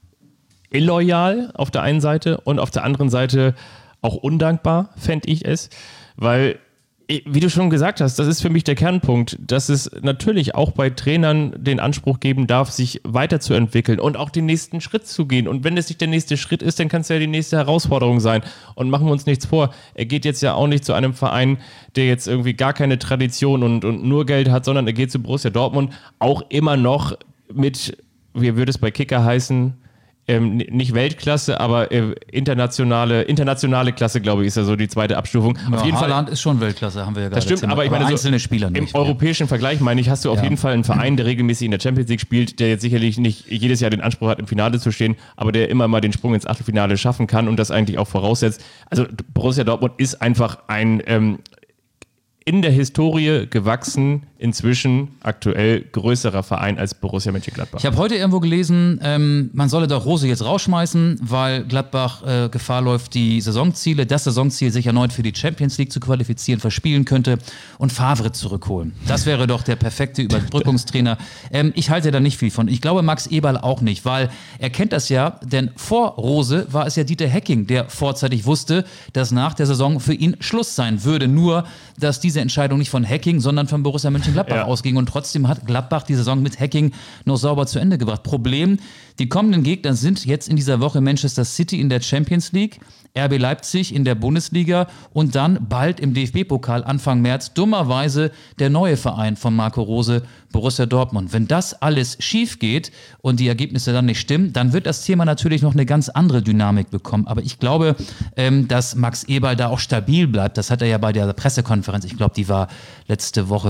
B: illoyal auf der einen Seite und auf der anderen Seite auch undankbar, fände ich es, weil, wie du schon gesagt hast, das ist für mich der Kernpunkt, dass es natürlich auch bei Trainern den Anspruch geben darf, sich weiterzuentwickeln und auch den nächsten Schritt zu gehen. Und wenn es nicht der nächste Schritt ist, dann kann es ja die nächste Herausforderung sein. Und machen wir uns nichts vor, er geht jetzt ja auch nicht zu einem Verein, der jetzt irgendwie gar keine Tradition und, und nur Geld hat, sondern er geht zu Borussia Dortmund, auch immer noch mit, wie würde es bei Kicker heißen, Ähm, nicht Weltklasse, aber äh, internationale, internationale Klasse, glaube ich, ist ja so die zweite Abstufung.
C: Ja,
B: auf jeden
C: Haaland
B: Fall
C: ist schon Weltklasse, haben wir ja gerade.
B: Das stimmt,
C: erzählt.
B: aber ich meine, so
C: einzelne Spieler nicht.
B: Im europäischen Vergleich, meine ich, hast du auf
C: Ja.
B: jeden Fall einen Verein, der regelmäßig in der Champions League spielt, der jetzt sicherlich nicht jedes Jahr den Anspruch hat, im Finale zu stehen, aber der immer mal den Sprung ins Achtelfinale schaffen kann und das eigentlich auch voraussetzt. Also Borussia Dortmund ist einfach ein ähm, in der Historie gewachsen, inzwischen aktuell größerer Verein als Borussia Mönchengladbach.
C: Ich habe heute irgendwo gelesen, ähm, man solle doch Rose jetzt rausschmeißen, weil Gladbach äh, Gefahr läuft, die Saisonziele, das Saisonziel sich erneut für die Champions League zu qualifizieren, verspielen könnte und Favre zurückholen. Das wäre doch der perfekte Überbrückungstrainer. Ähm, ich halte da nicht viel von. Ich glaube Max Eberl auch nicht, weil er kennt das ja, denn vor Rose war es ja Dieter Hecking, der vorzeitig wusste, dass nach der Saison für ihn Schluss sein würde. Nur, dass diese Entscheidung nicht von Hecking, sondern von Borussia Mönchengladbach ja. ausging. Und trotzdem hat Gladbach die Saison mit Hecking noch sauber zu Ende gebracht. Problem, die kommenden Gegner sind jetzt in dieser Woche Manchester City in der Champions League, R B Leipzig in der Bundesliga und dann bald im D F B-Pokal Anfang März dummerweise der neue Verein von Marco Rose, Borussia Dortmund. Wenn das alles schief geht und die Ergebnisse dann nicht stimmen, dann wird das Thema natürlich noch eine ganz andere Dynamik bekommen. Aber ich glaube, ähm, dass Max Eberl da auch stabil bleibt. Das hat er ja bei der Pressekonferenz, ich glaube, die war letzte Woche Montag oder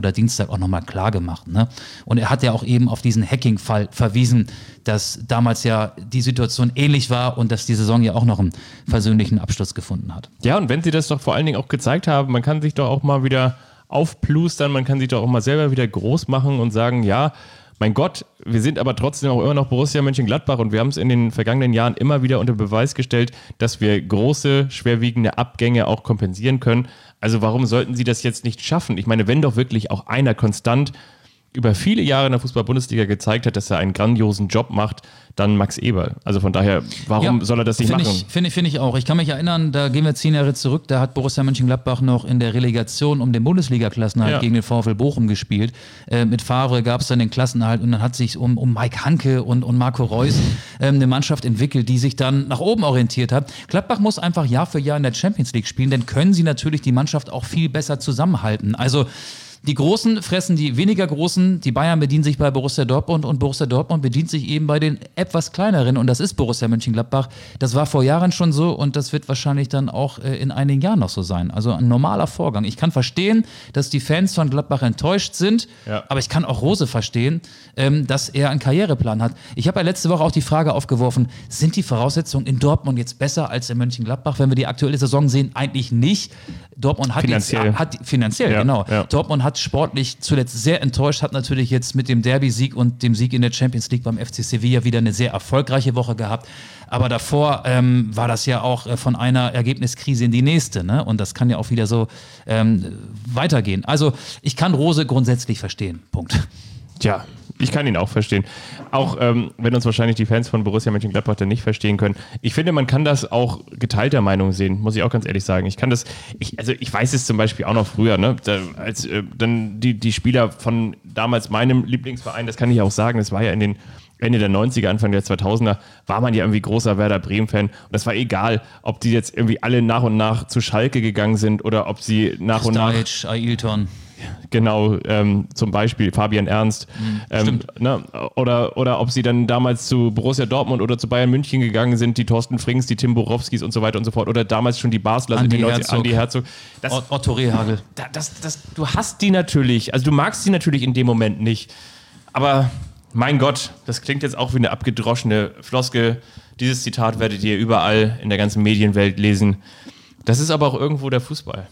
C: oder Dienstag auch nochmal klar gemacht. Ne? Und er hat ja auch eben auf diesen Hacking-Fall verwiesen, dass damals ja die Situation ähnlich war und dass die Saison ja auch noch einen versöhnlichen Abschluss gefunden hat.
B: Ja, und wenn sie das doch vor allen Dingen auch gezeigt haben, man kann sich doch auch mal wieder aufplustern, man kann sich doch auch mal selber wieder groß machen und sagen, ja, mein Gott, wir sind aber trotzdem auch immer noch Borussia Mönchengladbach und wir haben es in den vergangenen Jahren immer wieder unter Beweis gestellt, dass wir große, schwerwiegende Abgänge auch kompensieren können. Also warum sollten sie das jetzt nicht schaffen? Ich meine, wenn doch wirklich auch einer konstant über viele Jahre in der Fußball-Bundesliga gezeigt hat, dass er einen grandiosen Job macht, dann Max Eberl. Also von daher, warum
C: ja,
B: soll er das nicht
C: find
B: machen?
C: Ich, Finde ich, find ich auch. Ich kann mich erinnern, da gehen wir zehn Jahre zurück, da hat Borussia Mönchengladbach noch in der Relegation um den Bundesliga-Klassenerhalt
B: Ja.
C: gegen den VfL Bochum gespielt. Äh, mit Favre gab es dann den Klassenerhalt und dann hat sich um, um Mike Hanke und, und Marco Reus ähm, eine Mannschaft entwickelt, die sich dann nach oben orientiert hat. Gladbach muss einfach Jahr für Jahr in der Champions League spielen, dann können sie natürlich die Mannschaft auch viel besser zusammenhalten. Also die Großen fressen die weniger Großen. Die Bayern bedienen sich bei Borussia Dortmund und Borussia Dortmund bedient sich eben bei den etwas kleineren und das ist Borussia Mönchengladbach. Das war vor Jahren schon so und das wird wahrscheinlich dann auch äh, in einigen Jahren noch so sein. Also ein normaler Vorgang. Ich kann verstehen, dass die Fans von Gladbach enttäuscht sind,
B: Ja.
C: aber ich kann auch Rose verstehen, ähm, dass er einen Karriereplan hat. Ich habe ja letzte Woche auch die Frage aufgeworfen, sind die Voraussetzungen in Dortmund jetzt besser als in Mönchengladbach? Wenn wir die aktuelle Saison sehen, eigentlich nicht. Dortmund hat
B: Finanziell.
C: jetzt, hat, finanziell,
B: Ja,
C: genau.
B: ja.
C: Dortmund hat sportlich zuletzt sehr enttäuscht, hat natürlich jetzt mit dem Derby-Sieg und dem Sieg in der Champions League beim F C Sevilla wieder eine sehr erfolgreiche Woche gehabt. Aber davor ähm, war das ja auch äh, von einer Ergebniskrise in die nächste. Ne? Und das kann ja auch wieder so ähm, weitergehen. Also ich kann Rose grundsätzlich verstehen. Punkt.
B: Tja, ich kann ihn auch verstehen. Auch ähm, wenn uns wahrscheinlich die Fans von Borussia Mönchengladbach dann nicht verstehen können. Ich finde, man kann das auch geteilter Meinung sehen, muss ich auch ganz ehrlich sagen. Ich kann das, ich, also ich weiß es zum Beispiel auch noch früher, ne? Da, als äh, dann die, die Spieler von damals meinem Lieblingsverein, das kann ich auch sagen, das war ja in den Ende der neunziger, Anfang der zweitausender, war man ja irgendwie großer Werder Bremen-Fan. Und das war egal, ob die jetzt irgendwie alle nach und nach zu Schalke gegangen sind oder ob sie nach und nach...
C: Stajic, Ailton.
B: Genau, ähm, zum Beispiel Fabian Ernst. Ähm, ne, oder, oder ob sie dann damals zu Borussia Dortmund oder zu Bayern München gegangen sind, die Thorsten Frings, die Tim Borowskis und so weiter und so fort. Oder damals schon die Basler,
C: Andi
B: die
C: Herzog.
B: Andi Herzog. Das,
C: Ot- Otto Rehagel.
B: da- das, das, du hast die natürlich, also du magst die natürlich in dem Moment nicht. Aber mein Gott, das klingt jetzt auch wie eine abgedroschene Floskel. Dieses Zitat werdet ihr überall in der ganzen Medienwelt lesen. Das ist aber auch irgendwo der Fußball.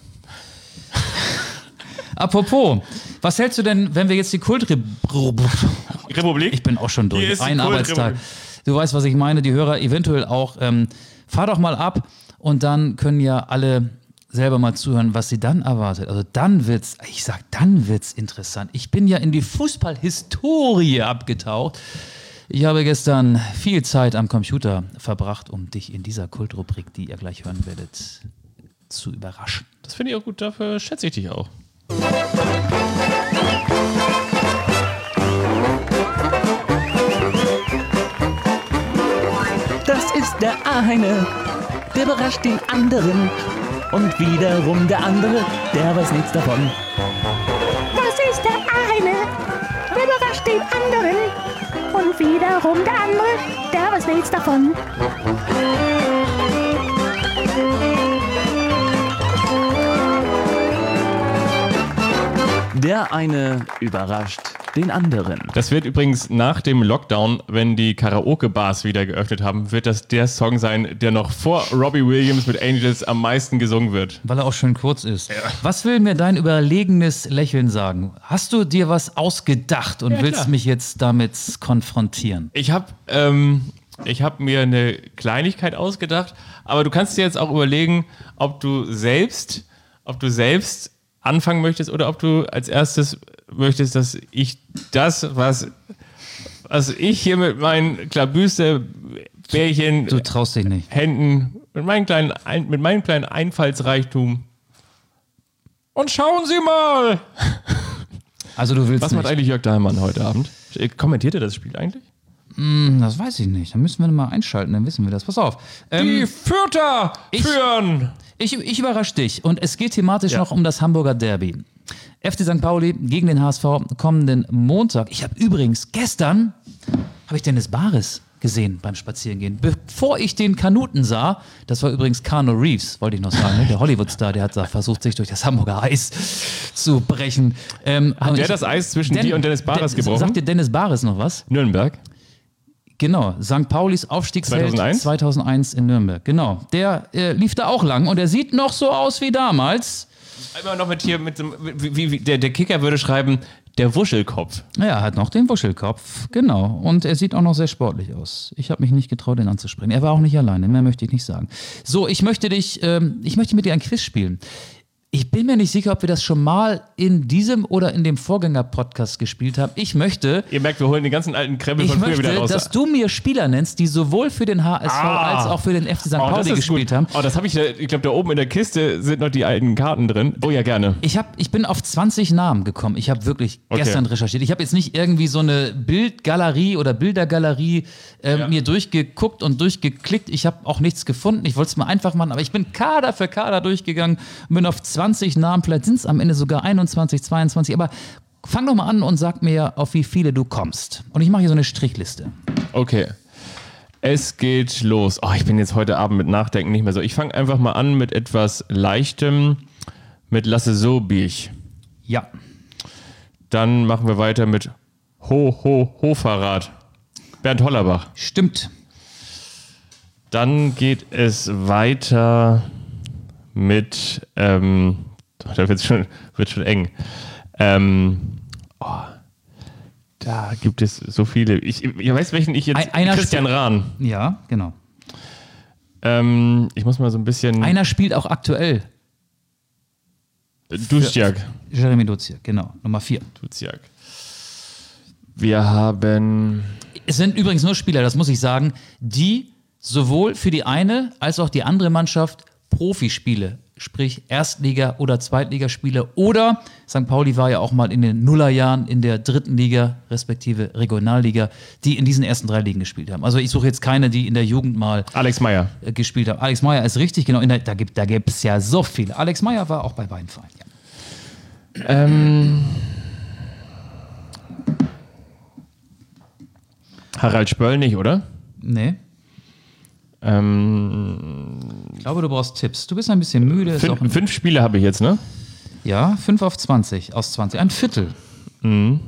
C: Apropos, was hältst du denn, wenn wir jetzt die Kultrepublik...
B: Republik?
C: Ich bin auch schon durch.
B: Hier ist die
C: Ein Arbeitstag.
B: Kultrepublik.
C: Du weißt, was ich meine. Die Hörer eventuell auch. Ähm, fahr doch mal ab und dann können ja alle selber mal zuhören, was sie dann erwartet. Also dann wird's, ich sag, dann wird's interessant. Ich bin ja in die Fußballhistorie abgetaucht. Ich habe gestern viel Zeit am Computer verbracht, um dich in dieser Kultrubrik, die ihr gleich hören werdet, zu überraschen.
B: Das finde ich auch gut, dafür schätze ich dich auch.
A: Das ist der eine, der überrascht den anderen. Und wiederum der andere, der weiß nichts davon.
D: Das ist der eine, der überrascht den anderen. Und wiederum der andere, der weiß nichts davon.
A: Der eine überrascht den anderen.
B: Das wird übrigens nach dem Lockdown, wenn die Karaoke-Bars wieder geöffnet haben, wird das der Song sein, der noch vor Robbie Williams mit Angels am meisten gesungen wird.
C: Weil er auch schön kurz ist. Was will mir dein überlegenes Lächeln sagen? Hast du dir was ausgedacht und
B: Ja,
C: willst
B: klar.
C: mich jetzt damit konfrontieren?
B: Ich habe ähm, ich hab mir eine Kleinigkeit ausgedacht, aber du kannst dir jetzt auch überlegen, ob du selbst, ob du selbst anfangen möchtest oder ob du als erstes möchtest, dass ich das, was, was ich hier mit meinen Klabüster-Bärchen,
C: Du traust dich nicht.
B: Händen, mit meinem kleinen, Ein- mit meinem kleinen Einfallsreichtum. Und schauen Sie mal!
C: Also du willst
B: Was macht
C: nicht.
B: eigentlich Jörg Dahlmann heute Abend? Kommentiert er das Spiel eigentlich?
C: Das weiß ich nicht. Da müssen wir mal einschalten, dann wissen wir das. Pass auf.
B: Die
C: Ähm,
B: Fürther
C: ich-
B: führen!
C: ich, ich überrasche dich. Und es geht thematisch
B: Ja.
C: noch um das Hamburger Derby. F C Sankt Pauli gegen den H S V kommenden Montag. Ich habe übrigens gestern habe ich Dennis Bares gesehen beim Spazierengehen. Bevor ich den Kanuten sah, das war übrigens Keanu Reeves, wollte ich noch sagen, ne? Der Hollywood-Star, der hat da versucht, sich durch das Hamburger Eis zu brechen. Ähm,
B: Hat der
C: ich,
B: das Eis zwischen dir und Dennis Bares
C: Den-
B: gebrochen?
C: Sagt dir Dennis Bares noch was?
B: Nürnberg.
C: Genau, Sankt Paulis Aufstiegsheld
B: zweitausendeins?
C: zweitausendeins in Nürnberg. Genau, der äh, lief da auch lang und er sieht noch so aus wie damals.
B: Immer noch mit hier, mit dem, wie, wie, der, der Kicker würde schreiben, der Wuschelkopf.
C: Ja, er hat noch den Wuschelkopf, genau. Und er sieht auch noch sehr sportlich aus. Ich habe mich nicht getraut, ihn anzusprechen. Er war auch nicht alleine, mehr möchte ich nicht sagen. So, ich möchte dich, ähm, ich möchte mit dir ein Quiz spielen. Ich bin mir nicht sicher, ob wir das schon mal in diesem oder in dem Vorgänger-Podcast gespielt haben. Ich möchte,
B: Ihr merkt, wir holen den ganzen alten Krempel
C: ich
B: von früher wieder
C: möchte,
B: raus.
C: dass du mir Spieler nennst, die sowohl für den H S V
B: Ah.
C: als auch für den F C Sankt
B: Oh, das
C: Pauli
B: ist
C: gespielt
B: gut.
C: haben.
B: Oh, das habe ich, da- ich glaube, da oben in der Kiste sind noch die alten Karten drin. Oh ja, gerne.
C: Ich, hab, ich bin auf zwanzig Namen gekommen. Ich habe wirklich
B: Okay.
C: gestern recherchiert. Ich habe jetzt nicht irgendwie so eine Bildgalerie oder Bildergalerie äh,
B: Ja.
C: mir durchgeguckt und durchgeklickt. Ich habe auch nichts gefunden. Ich wollte es mal einfach machen, aber ich bin Kader für Kader durchgegangen und bin auf zwanzig Namen. Vielleicht sind es am Ende sogar einundzwanzig, zweiundzwanzig. Aber fang doch mal an und sag mir, auf wie viele du kommst. Und ich mache hier so eine Strichliste.
B: Okay. Es geht los. Oh, ich bin jetzt heute Abend mit Nachdenken nicht mehr so. Ich fange einfach mal an mit etwas Leichtem, mit Lasse Sobich.
C: Ja.
B: Dann machen wir weiter mit Ho, Ho, Hoferrad. Bernd Hollerbach.
C: Stimmt.
B: Dann geht es weiter mit, ähm, da wird es schon, wird schon eng. Ähm, oh, da gibt es so viele. Ich, ich weiß, welchen ich jetzt.
C: Ein- einer
B: Christian
C: spielt-
B: Rahn.
C: Ja, genau.
B: Ähm, ich muss mal so ein bisschen.
C: Einer spielt auch aktuell.
B: Duziak.
C: Jeremy Duziak, genau. Nummer vier.
B: Duziak. Wir haben.
C: Es sind übrigens nur Spieler, das muss ich sagen, die sowohl für die eine als auch die andere Mannschaft Profispiele, sprich Erstliga- oder Zweitligaspiele oder Sankt Pauli war ja auch mal in den Nullerjahren in der dritten Liga, respektive Regionalliga, die in diesen ersten drei Ligen gespielt haben. Also ich suche jetzt keine, die in der Jugend mal
B: Alex Meyer.
C: äh, gespielt haben. Alex Meyer ist richtig, genau, in der, da gibt da gibt es ja so viele. Alex Meyer war auch bei beiden Vereinen. Ja.
B: Ähm, Harald Spöll nicht, oder?
C: Nee,
B: Ähm,
C: ich glaube, du brauchst Tipps. Du bist ein bisschen müde. Ist auch
B: fünf,
C: ein,
B: fünf Spiele habe ich jetzt, ne?
C: ja, fünf auf zwanzig, aus zwanzig. Ein Viertel.
B: Mhm.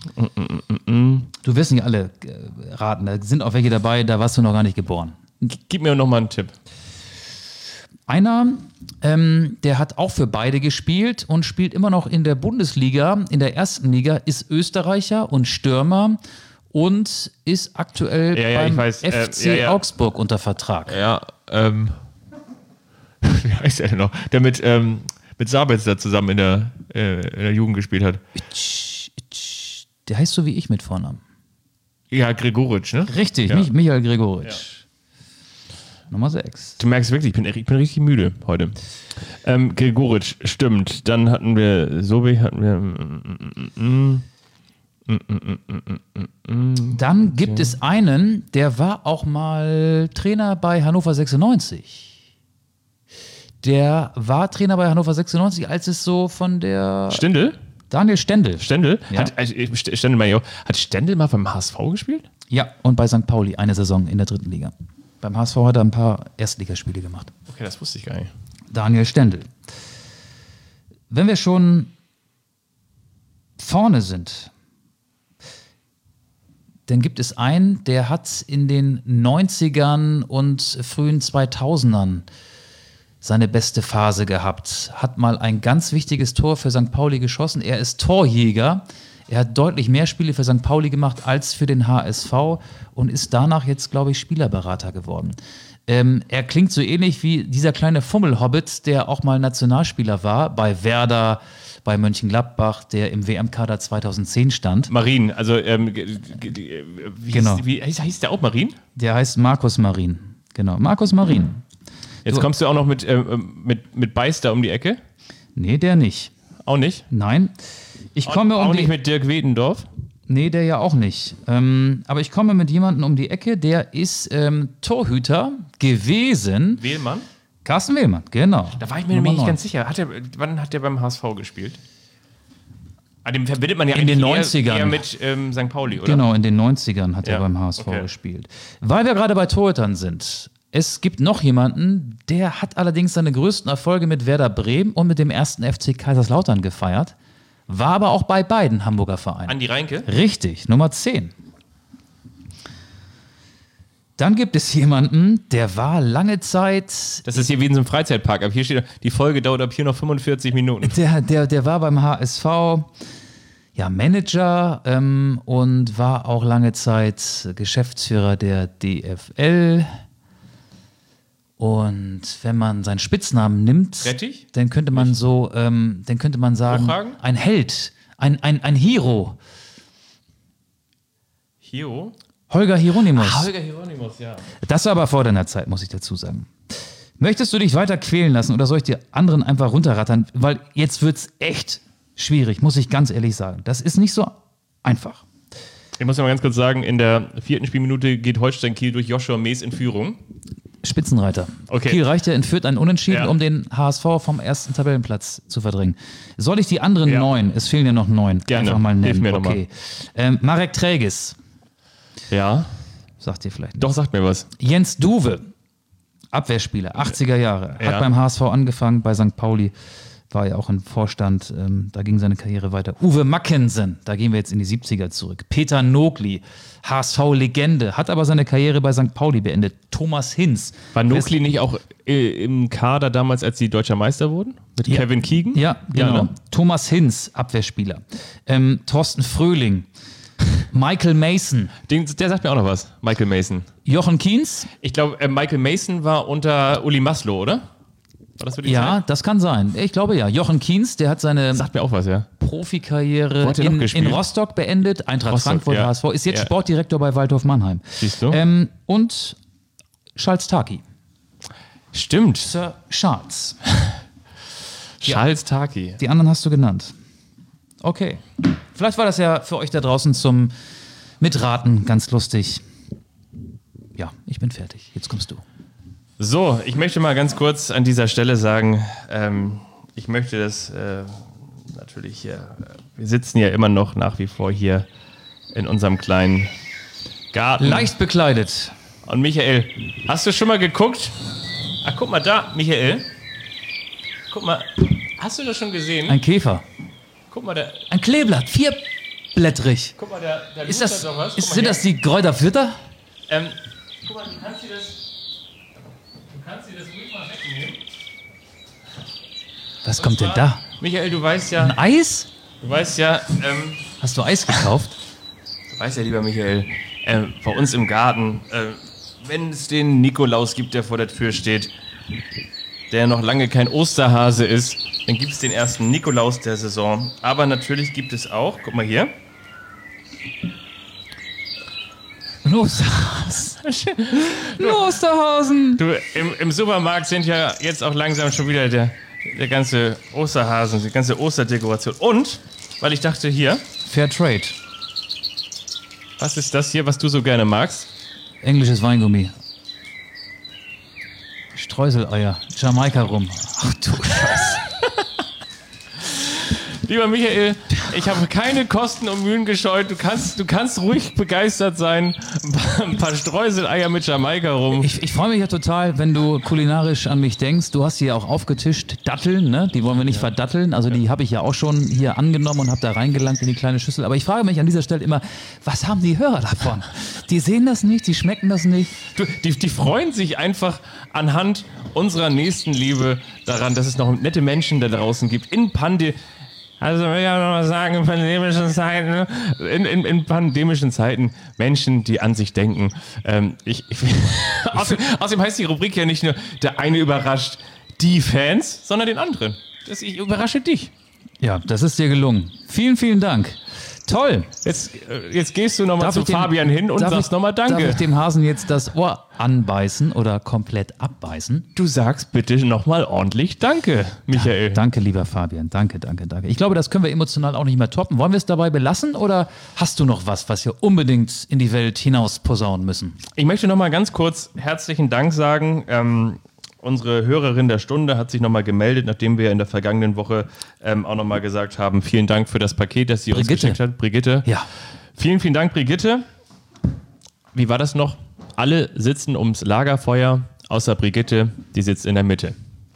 C: Du wirst nicht alle äh, raten. Da sind auch welche dabei, da warst du noch gar nicht geboren.
B: Gib mir noch mal einen Tipp.
C: Einer, ähm, der hat auch für beide gespielt und spielt immer noch in der Bundesliga, in der ersten Liga, ist Österreicher und Stürmer und ist aktuell
B: Ja, ja,
C: beim
B: ich weiß, äh,
C: F C
B: ja, ja.
C: Augsburg unter Vertrag.
B: Ja, ähm. Wie heißt der denn noch? Der mit, ähm, mit Sabitz da zusammen in der, äh, in der Jugend gespielt hat.
C: Der heißt so wie ich mit Vornamen.
B: Ja, Gregoritsch, ne?
C: Richtig,
B: Ja.
C: Mich, Michael Gregoritsch. Nummer sechs.
B: Du merkst wirklich, ich bin, ich bin richtig müde heute. Ähm, Gregoritsch, stimmt. Dann hatten wir Sobich, hatten wir. Mm, mm, mm,
C: Dann gibt es einen, der war auch mal Trainer bei Hannover sechsundneunzig. Der war Trainer bei Hannover sechsundneunzig, als es so von der
B: Stindl?
C: Daniel Stendel.
B: Stendel?
C: Ja.
B: Hat, äh, Stendel, meine ich auch. Hat Stendel mal beim H S V gespielt?
C: Ja, und bei Sankt Pauli eine Saison in der dritten Liga. Beim H S V hat er ein paar Erstligaspiele gemacht.
B: Okay, das wusste ich gar nicht.
C: Daniel Stendel. Wenn wir schon vorne sind, dann gibt es einen, der hat in den neunzigern und frühen zweitausendern seine beste Phase gehabt. Hat mal ein ganz wichtiges Tor für Sankt Pauli geschossen. Er ist Torjäger. Er hat deutlich mehr Spiele für Sankt Pauli gemacht als für den H S V und ist danach jetzt, glaube ich, Spielerberater geworden. Ähm, er klingt so ähnlich wie dieser kleine Fummelhobbit, der auch mal Nationalspieler war bei Werder, bei Mönchengladbach, der im W M-Kader zweitausendzehn stand.
B: Marin, also, ähm, g- g- g- wie,
C: Genau.
B: hieß, wie hieß, hieß der auch Marin?
C: Der heißt Markus Marin. Genau, Markus Marin.
B: Jetzt
C: Du-
B: kommst du auch noch mit, ähm, mit, mit Beister um die Ecke?
C: Nee, der nicht.
B: Auch nicht?
C: Nein. Ich komme um
B: auch
C: die...
B: nicht mit Dirk Wedendorf?
C: Nee, der ja auch nicht. Ähm, aber ich komme mit jemandem um die Ecke, der ist ähm, Torhüter gewesen.
B: Wehlmann?
C: Carsten Wehlmann, genau.
B: Da war ich mir
C: Nummer
B: nämlich nicht
C: neun.
B: ganz sicher. Hat er, wann hat er beim H S V gespielt? Ah, den verbindet man ja
C: In den
B: eigentlich
C: neunzigern.
B: Eher, eher mit ähm, Sankt Pauli, oder?
C: Genau, in den neunzigern hat
B: Ja,
C: er beim H S V
B: okay.
C: gespielt. Weil wir gerade bei Torhütern sind, es gibt noch jemanden, der hat allerdings seine größten Erfolge mit Werder Bremen und mit dem ersten F C Kaiserslautern gefeiert, war aber auch bei beiden Hamburger Vereinen.
B: Andi Reinke?
C: Richtig, Nummer zehn. Dann gibt es jemanden, der war lange Zeit,
B: Das ist hier wie in so einem Freizeitpark. Aber hier steht, die Folge dauert ab hier noch fünfundvierzig Minuten.
C: der, der, der war beim H S V ja, Manager ähm, und war auch lange Zeit Geschäftsführer der D F L. Und wenn man seinen Spitznamen nimmt,
B: Rettich?
C: dann könnte man so, ähm, dann könnte man sagen,
B: Hochhagen?
C: ein Held, ein, ein, ein Hero.
B: Hio?
C: Holger Hieronymus.
B: Holger Hieronymus, ja.
C: Das war aber vor deiner Zeit, muss ich dazu sagen. Möchtest du dich weiter quälen lassen oder soll ich die anderen einfach runterrattern? Weil jetzt wird es echt schwierig, muss ich ganz ehrlich sagen. Das ist nicht so einfach.
B: Ich muss ja mal ganz kurz sagen, in der vierten Spielminute geht Holstein Kiel durch Joshua Mees in Führung.
C: Spitzenreiter.
B: Okay.
C: Kiel Reichter entführt einen Unentschieden,
B: Ja.
C: um den H S V vom ersten Tabellenplatz zu verdrängen. Soll ich die anderen
B: Ja.
C: neun, es fehlen ja noch neun,
B: Gerne.
C: einfach mal
B: Hilf
C: nennen?
B: mir noch
C: okay. Ähm, Marek Trägis,
B: Ja.
C: sagt ihr vielleicht nicht.
B: Doch, sagt mir was.
C: Jens Duwe, Abwehrspieler, achtziger Jahre, hat
B: Ja.
C: beim H S V angefangen, bei Sankt Pauli, war ja auch im Vorstand, ähm, da ging seine Karriere weiter. Uwe Mackensen, da gehen wir jetzt in die siebziger zurück. Peter Nogli, H S V-Legende, hat aber seine Karriere bei Sankt Pauli beendet. Thomas Hinz.
B: War Nokli nicht auch äh, im Kader damals, als die Deutscher Meister wurden? Mit
C: Ja.
B: Kevin Keegan?
C: Ja, genau.
B: ne?
C: Thomas Hinz, Abwehrspieler. Ähm, Thorsten Fröhling, Michael Mason,
B: Den, der sagt mir auch noch was. Michael Mason.
C: Jochen Kienz.
B: Ich glaube, äh, Michael Mason war unter Uli Maslow, oder? War das für die
C: Ja,
B: Zeit?
C: das kann sein. Ich glaube ja. Jochen Kienz, der hat seine
B: Sagt mir auch was, ja.
C: Profikarriere
B: Wo hat er noch
C: in,
B: gespielt?
C: in Rostock beendet. Eintracht
B: Rostock,
C: Frankfurt,
B: ja.
C: H S V, ist jetzt
B: Ja.
C: Sportdirektor bei Waldhof Mannheim.
B: Siehst du?
C: Ähm, und Charles Taki.
B: Stimmt.
C: Sir Charles.
B: Charles Taki.
C: Die anderen hast du genannt. Okay. Vielleicht war das ja für euch da draußen zum Mitraten ganz lustig. Ja, ich bin fertig. Jetzt kommst du.
B: So, ich möchte mal ganz kurz an dieser Stelle sagen, ähm, ich möchte das äh, natürlich hier, äh, wir sitzen ja immer noch nach wie vor hier in unserem kleinen Garten.
C: Leicht bekleidet.
B: Und Michael, hast du schon mal geguckt? Ach, guck mal da, Michael. Guck mal, hast du das schon gesehen?
C: Ein Käfer.
B: Guck mal, da,
C: Ein Kleeblatt. Vierblättrig.
B: guck mal, da, da
C: Ist
B: lustert
C: das,
B: doch was. Guck
C: ist,
B: mal
C: sind
B: her.
C: das die Kräuter Flitter?
B: Ähm, guck mal, du kannst dir das, du kannst dir das ruhig mal wegnehmen.
C: Was kommt denn da?
B: Michael, du weißt ja,
C: Ein Eis?
B: du weißt ja, ähm,
C: Hast du Eis gekauft?
B: du weißt ja, lieber Michael, äh, bei uns im Garten, äh, wenn es den Nikolaus gibt, der vor der Tür steht, der noch lange kein Osterhase ist, dann gibt es den ersten Nikolaus der Saison. Aber natürlich gibt es auch, guck mal hier,
C: Osterhasen. Osterhasen.
B: du, im, im Supermarkt sind ja jetzt auch langsam schon wieder der, der ganze Osterhasen, die ganze Osterdekoration. Und, weil ich dachte hier,
C: Fair Trade.
B: was ist das hier, was du so gerne magst?
C: Englisches Weingummi. Streuseleier. Jamaika rum. Ach du Scheiße.
B: Lieber Michael, ich habe keine Kosten und Mühen gescheut. Du kannst, du kannst ruhig begeistert sein. Ein paar, ein paar Streuseleier mit Jamaika rum.
C: Ich, ich freue mich ja total, wenn du kulinarisch an mich denkst. Du hast hier auch aufgetischt Datteln, ne? Die wollen wir nicht verdatteln. Also die habe ich ja auch schon hier angenommen und habe da reingelangt in die kleine Schüssel. Aber ich frage mich an dieser Stelle immer, was haben die Hörer davon? Die sehen das nicht, die schmecken das nicht.
B: Du, die, die freuen sich einfach anhand unserer Nächstenliebe daran, dass es noch nette Menschen da draußen gibt. In Pande... Also will ich auch noch mal sagen, in pandemischen Zeiten, in, in, in pandemischen Zeiten, Menschen, die an sich denken. Ähm, ich, ich, außerdem, außerdem heißt die Rubrik ja nicht nur, der eine überrascht die Fans, sondern den anderen. Das, ich überrasche dich.
C: Ja, das ist dir gelungen. Vielen, vielen Dank. Toll.
B: Jetzt, äh, jetzt gehst du nochmal
C: Darf
B: zu
C: ich dem-
B: Fabian hin und
C: darf
B: sagst
C: ich-
B: nochmal
C: Darf
B: Danke.
C: ich dem Hasen jetzt das Ohr anbeißen oder komplett abbeißen?
B: Du sagst bitte nochmal ordentlich Danke, Michael.
C: Danke, lieber Fabian. Danke, danke, danke. Ich glaube, das können wir emotional auch nicht mehr toppen. Wollen wir es dabei belassen oder hast du noch was, was wir unbedingt in die Welt hinaus posaunen müssen?
B: Ich möchte nochmal ganz kurz herzlichen Dank sagen. Ähm, Unsere Hörerin der Stunde hat sich nochmal gemeldet, nachdem wir in der vergangenen Woche ähm, auch nochmal gesagt haben, vielen Dank für das Paket, das sie uns
C: Brigitte.
B: geschickt hat. Brigitte.
C: Ja.
B: Vielen, vielen Dank, Brigitte. Wie war das noch? Alle sitzen ums Lagerfeuer, außer Brigitte, die sitzt in der Mitte.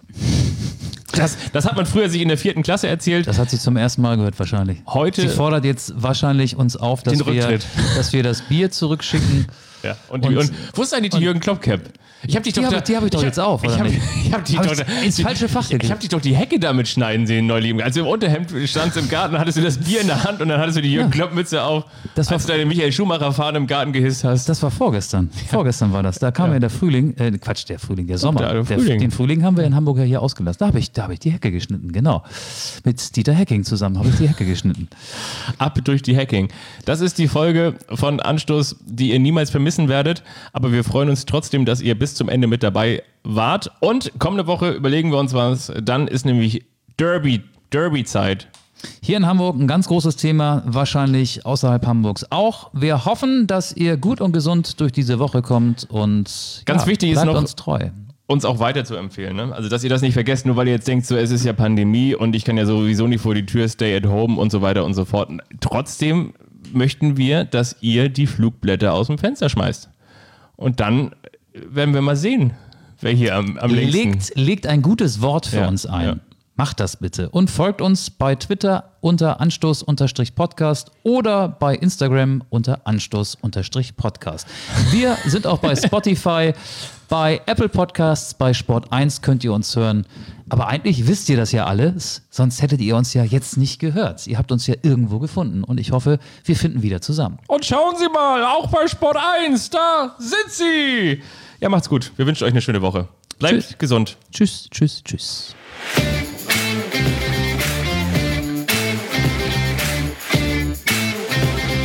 B: Das, das hat man früher sich in der vierten Klasse erzählt.
C: Das hat sie zum ersten Mal gehört wahrscheinlich.
B: Heute
C: Sie fordert jetzt wahrscheinlich uns auf, dass,
B: Den
C: wir,
B: Rücktritt.
C: dass wir das Bier zurückschicken.
B: Ja, und, die,
C: Und-
B: und wo ist eigentlich die Jürgen Klopp-Cap? Ich hab dich
C: Die
B: doch
C: hab-
B: da-
C: die hab ich doch
B: hab-
C: jetzt auf,
B: Ich
C: oder
B: hab,
C: nicht?
B: ich hab die
C: Hab
B: doch
C: ich
B: da-
C: ins falsche Fach
B: Ich, ich
C: gekriegt.
B: hab dich doch die Hecke damit schneiden sehen neulich. Als du im Unterhemd standst im Garten, hattest du das Bier in der Hand und dann hattest du die Jürgen
C: Ja.
B: Klopp-Mütze auf,
C: Das war-
B: als du deine Michael Schumacher-Fahne im Garten gehisst hast.
C: Das war vorgestern. Vorgestern war das. Da kam ja, der Frühling, äh, Quatsch, der Frühling, der Sommer.
B: der
C: Der,
B: Frühling.
C: Den Frühling haben wir in Hamburg ja hier ausgelassen. Da habe ich, da hab ich die Hecke geschnitten, genau. Mit Dieter Hecking zusammen habe ich die Hecke geschnitten.
B: Ab durch die Hacking. Das ist die Folge von Anstoß, die ihr niemals vermissen werdet. Aber wir freuen uns trotzdem, dass ihr bis zum Ende mit dabei wart. Und kommende Woche überlegen wir uns was. Dann ist nämlich Derby, Derby-Zeit.
C: Hier in Hamburg ein ganz großes Thema, wahrscheinlich außerhalb Hamburgs auch. Wir hoffen, dass ihr gut und gesund durch diese Woche kommt und
B: Ganz
C: ja,
B: wichtig ist
C: bleibt
B: noch-
C: uns treu.
B: Uns auch weiter zu empfehlen. Ne? Also, dass ihr das nicht vergesst, nur weil ihr jetzt denkt, so, es ist ja Pandemie und ich kann ja sowieso nicht vor die Tür, stay at home und so weiter und so fort. Trotzdem möchten wir, dass ihr die Flugblätter aus dem Fenster schmeißt. Und dann werden wir mal sehen, wer hier am, am längsten...
C: Legt, legt ein gutes Wort für
B: Ja,
C: uns ein.
B: ja.
C: Macht das bitte. Und folgt uns bei Twitter unter Anstoß-Podcast oder bei Instagram unter Anstoß-Podcast. Wir sind auch bei Spotify, bei Apple Podcasts, bei Sport eins könnt ihr uns hören. Aber eigentlich wisst ihr das ja alles, sonst hättet ihr uns ja jetzt nicht gehört. Ihr habt uns ja irgendwo gefunden und ich hoffe, wir finden wieder zusammen.
B: Und schauen Sie mal, auch bei Sport eins, da sind sie! Ja, macht's gut. Wir wünschen euch eine schöne Woche. Bleibt
C: Tschüss.
B: gesund.
C: Tschüss, tschüss, tschüss.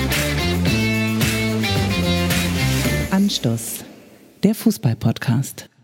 E: Anstoß, der Fußball-Podcast.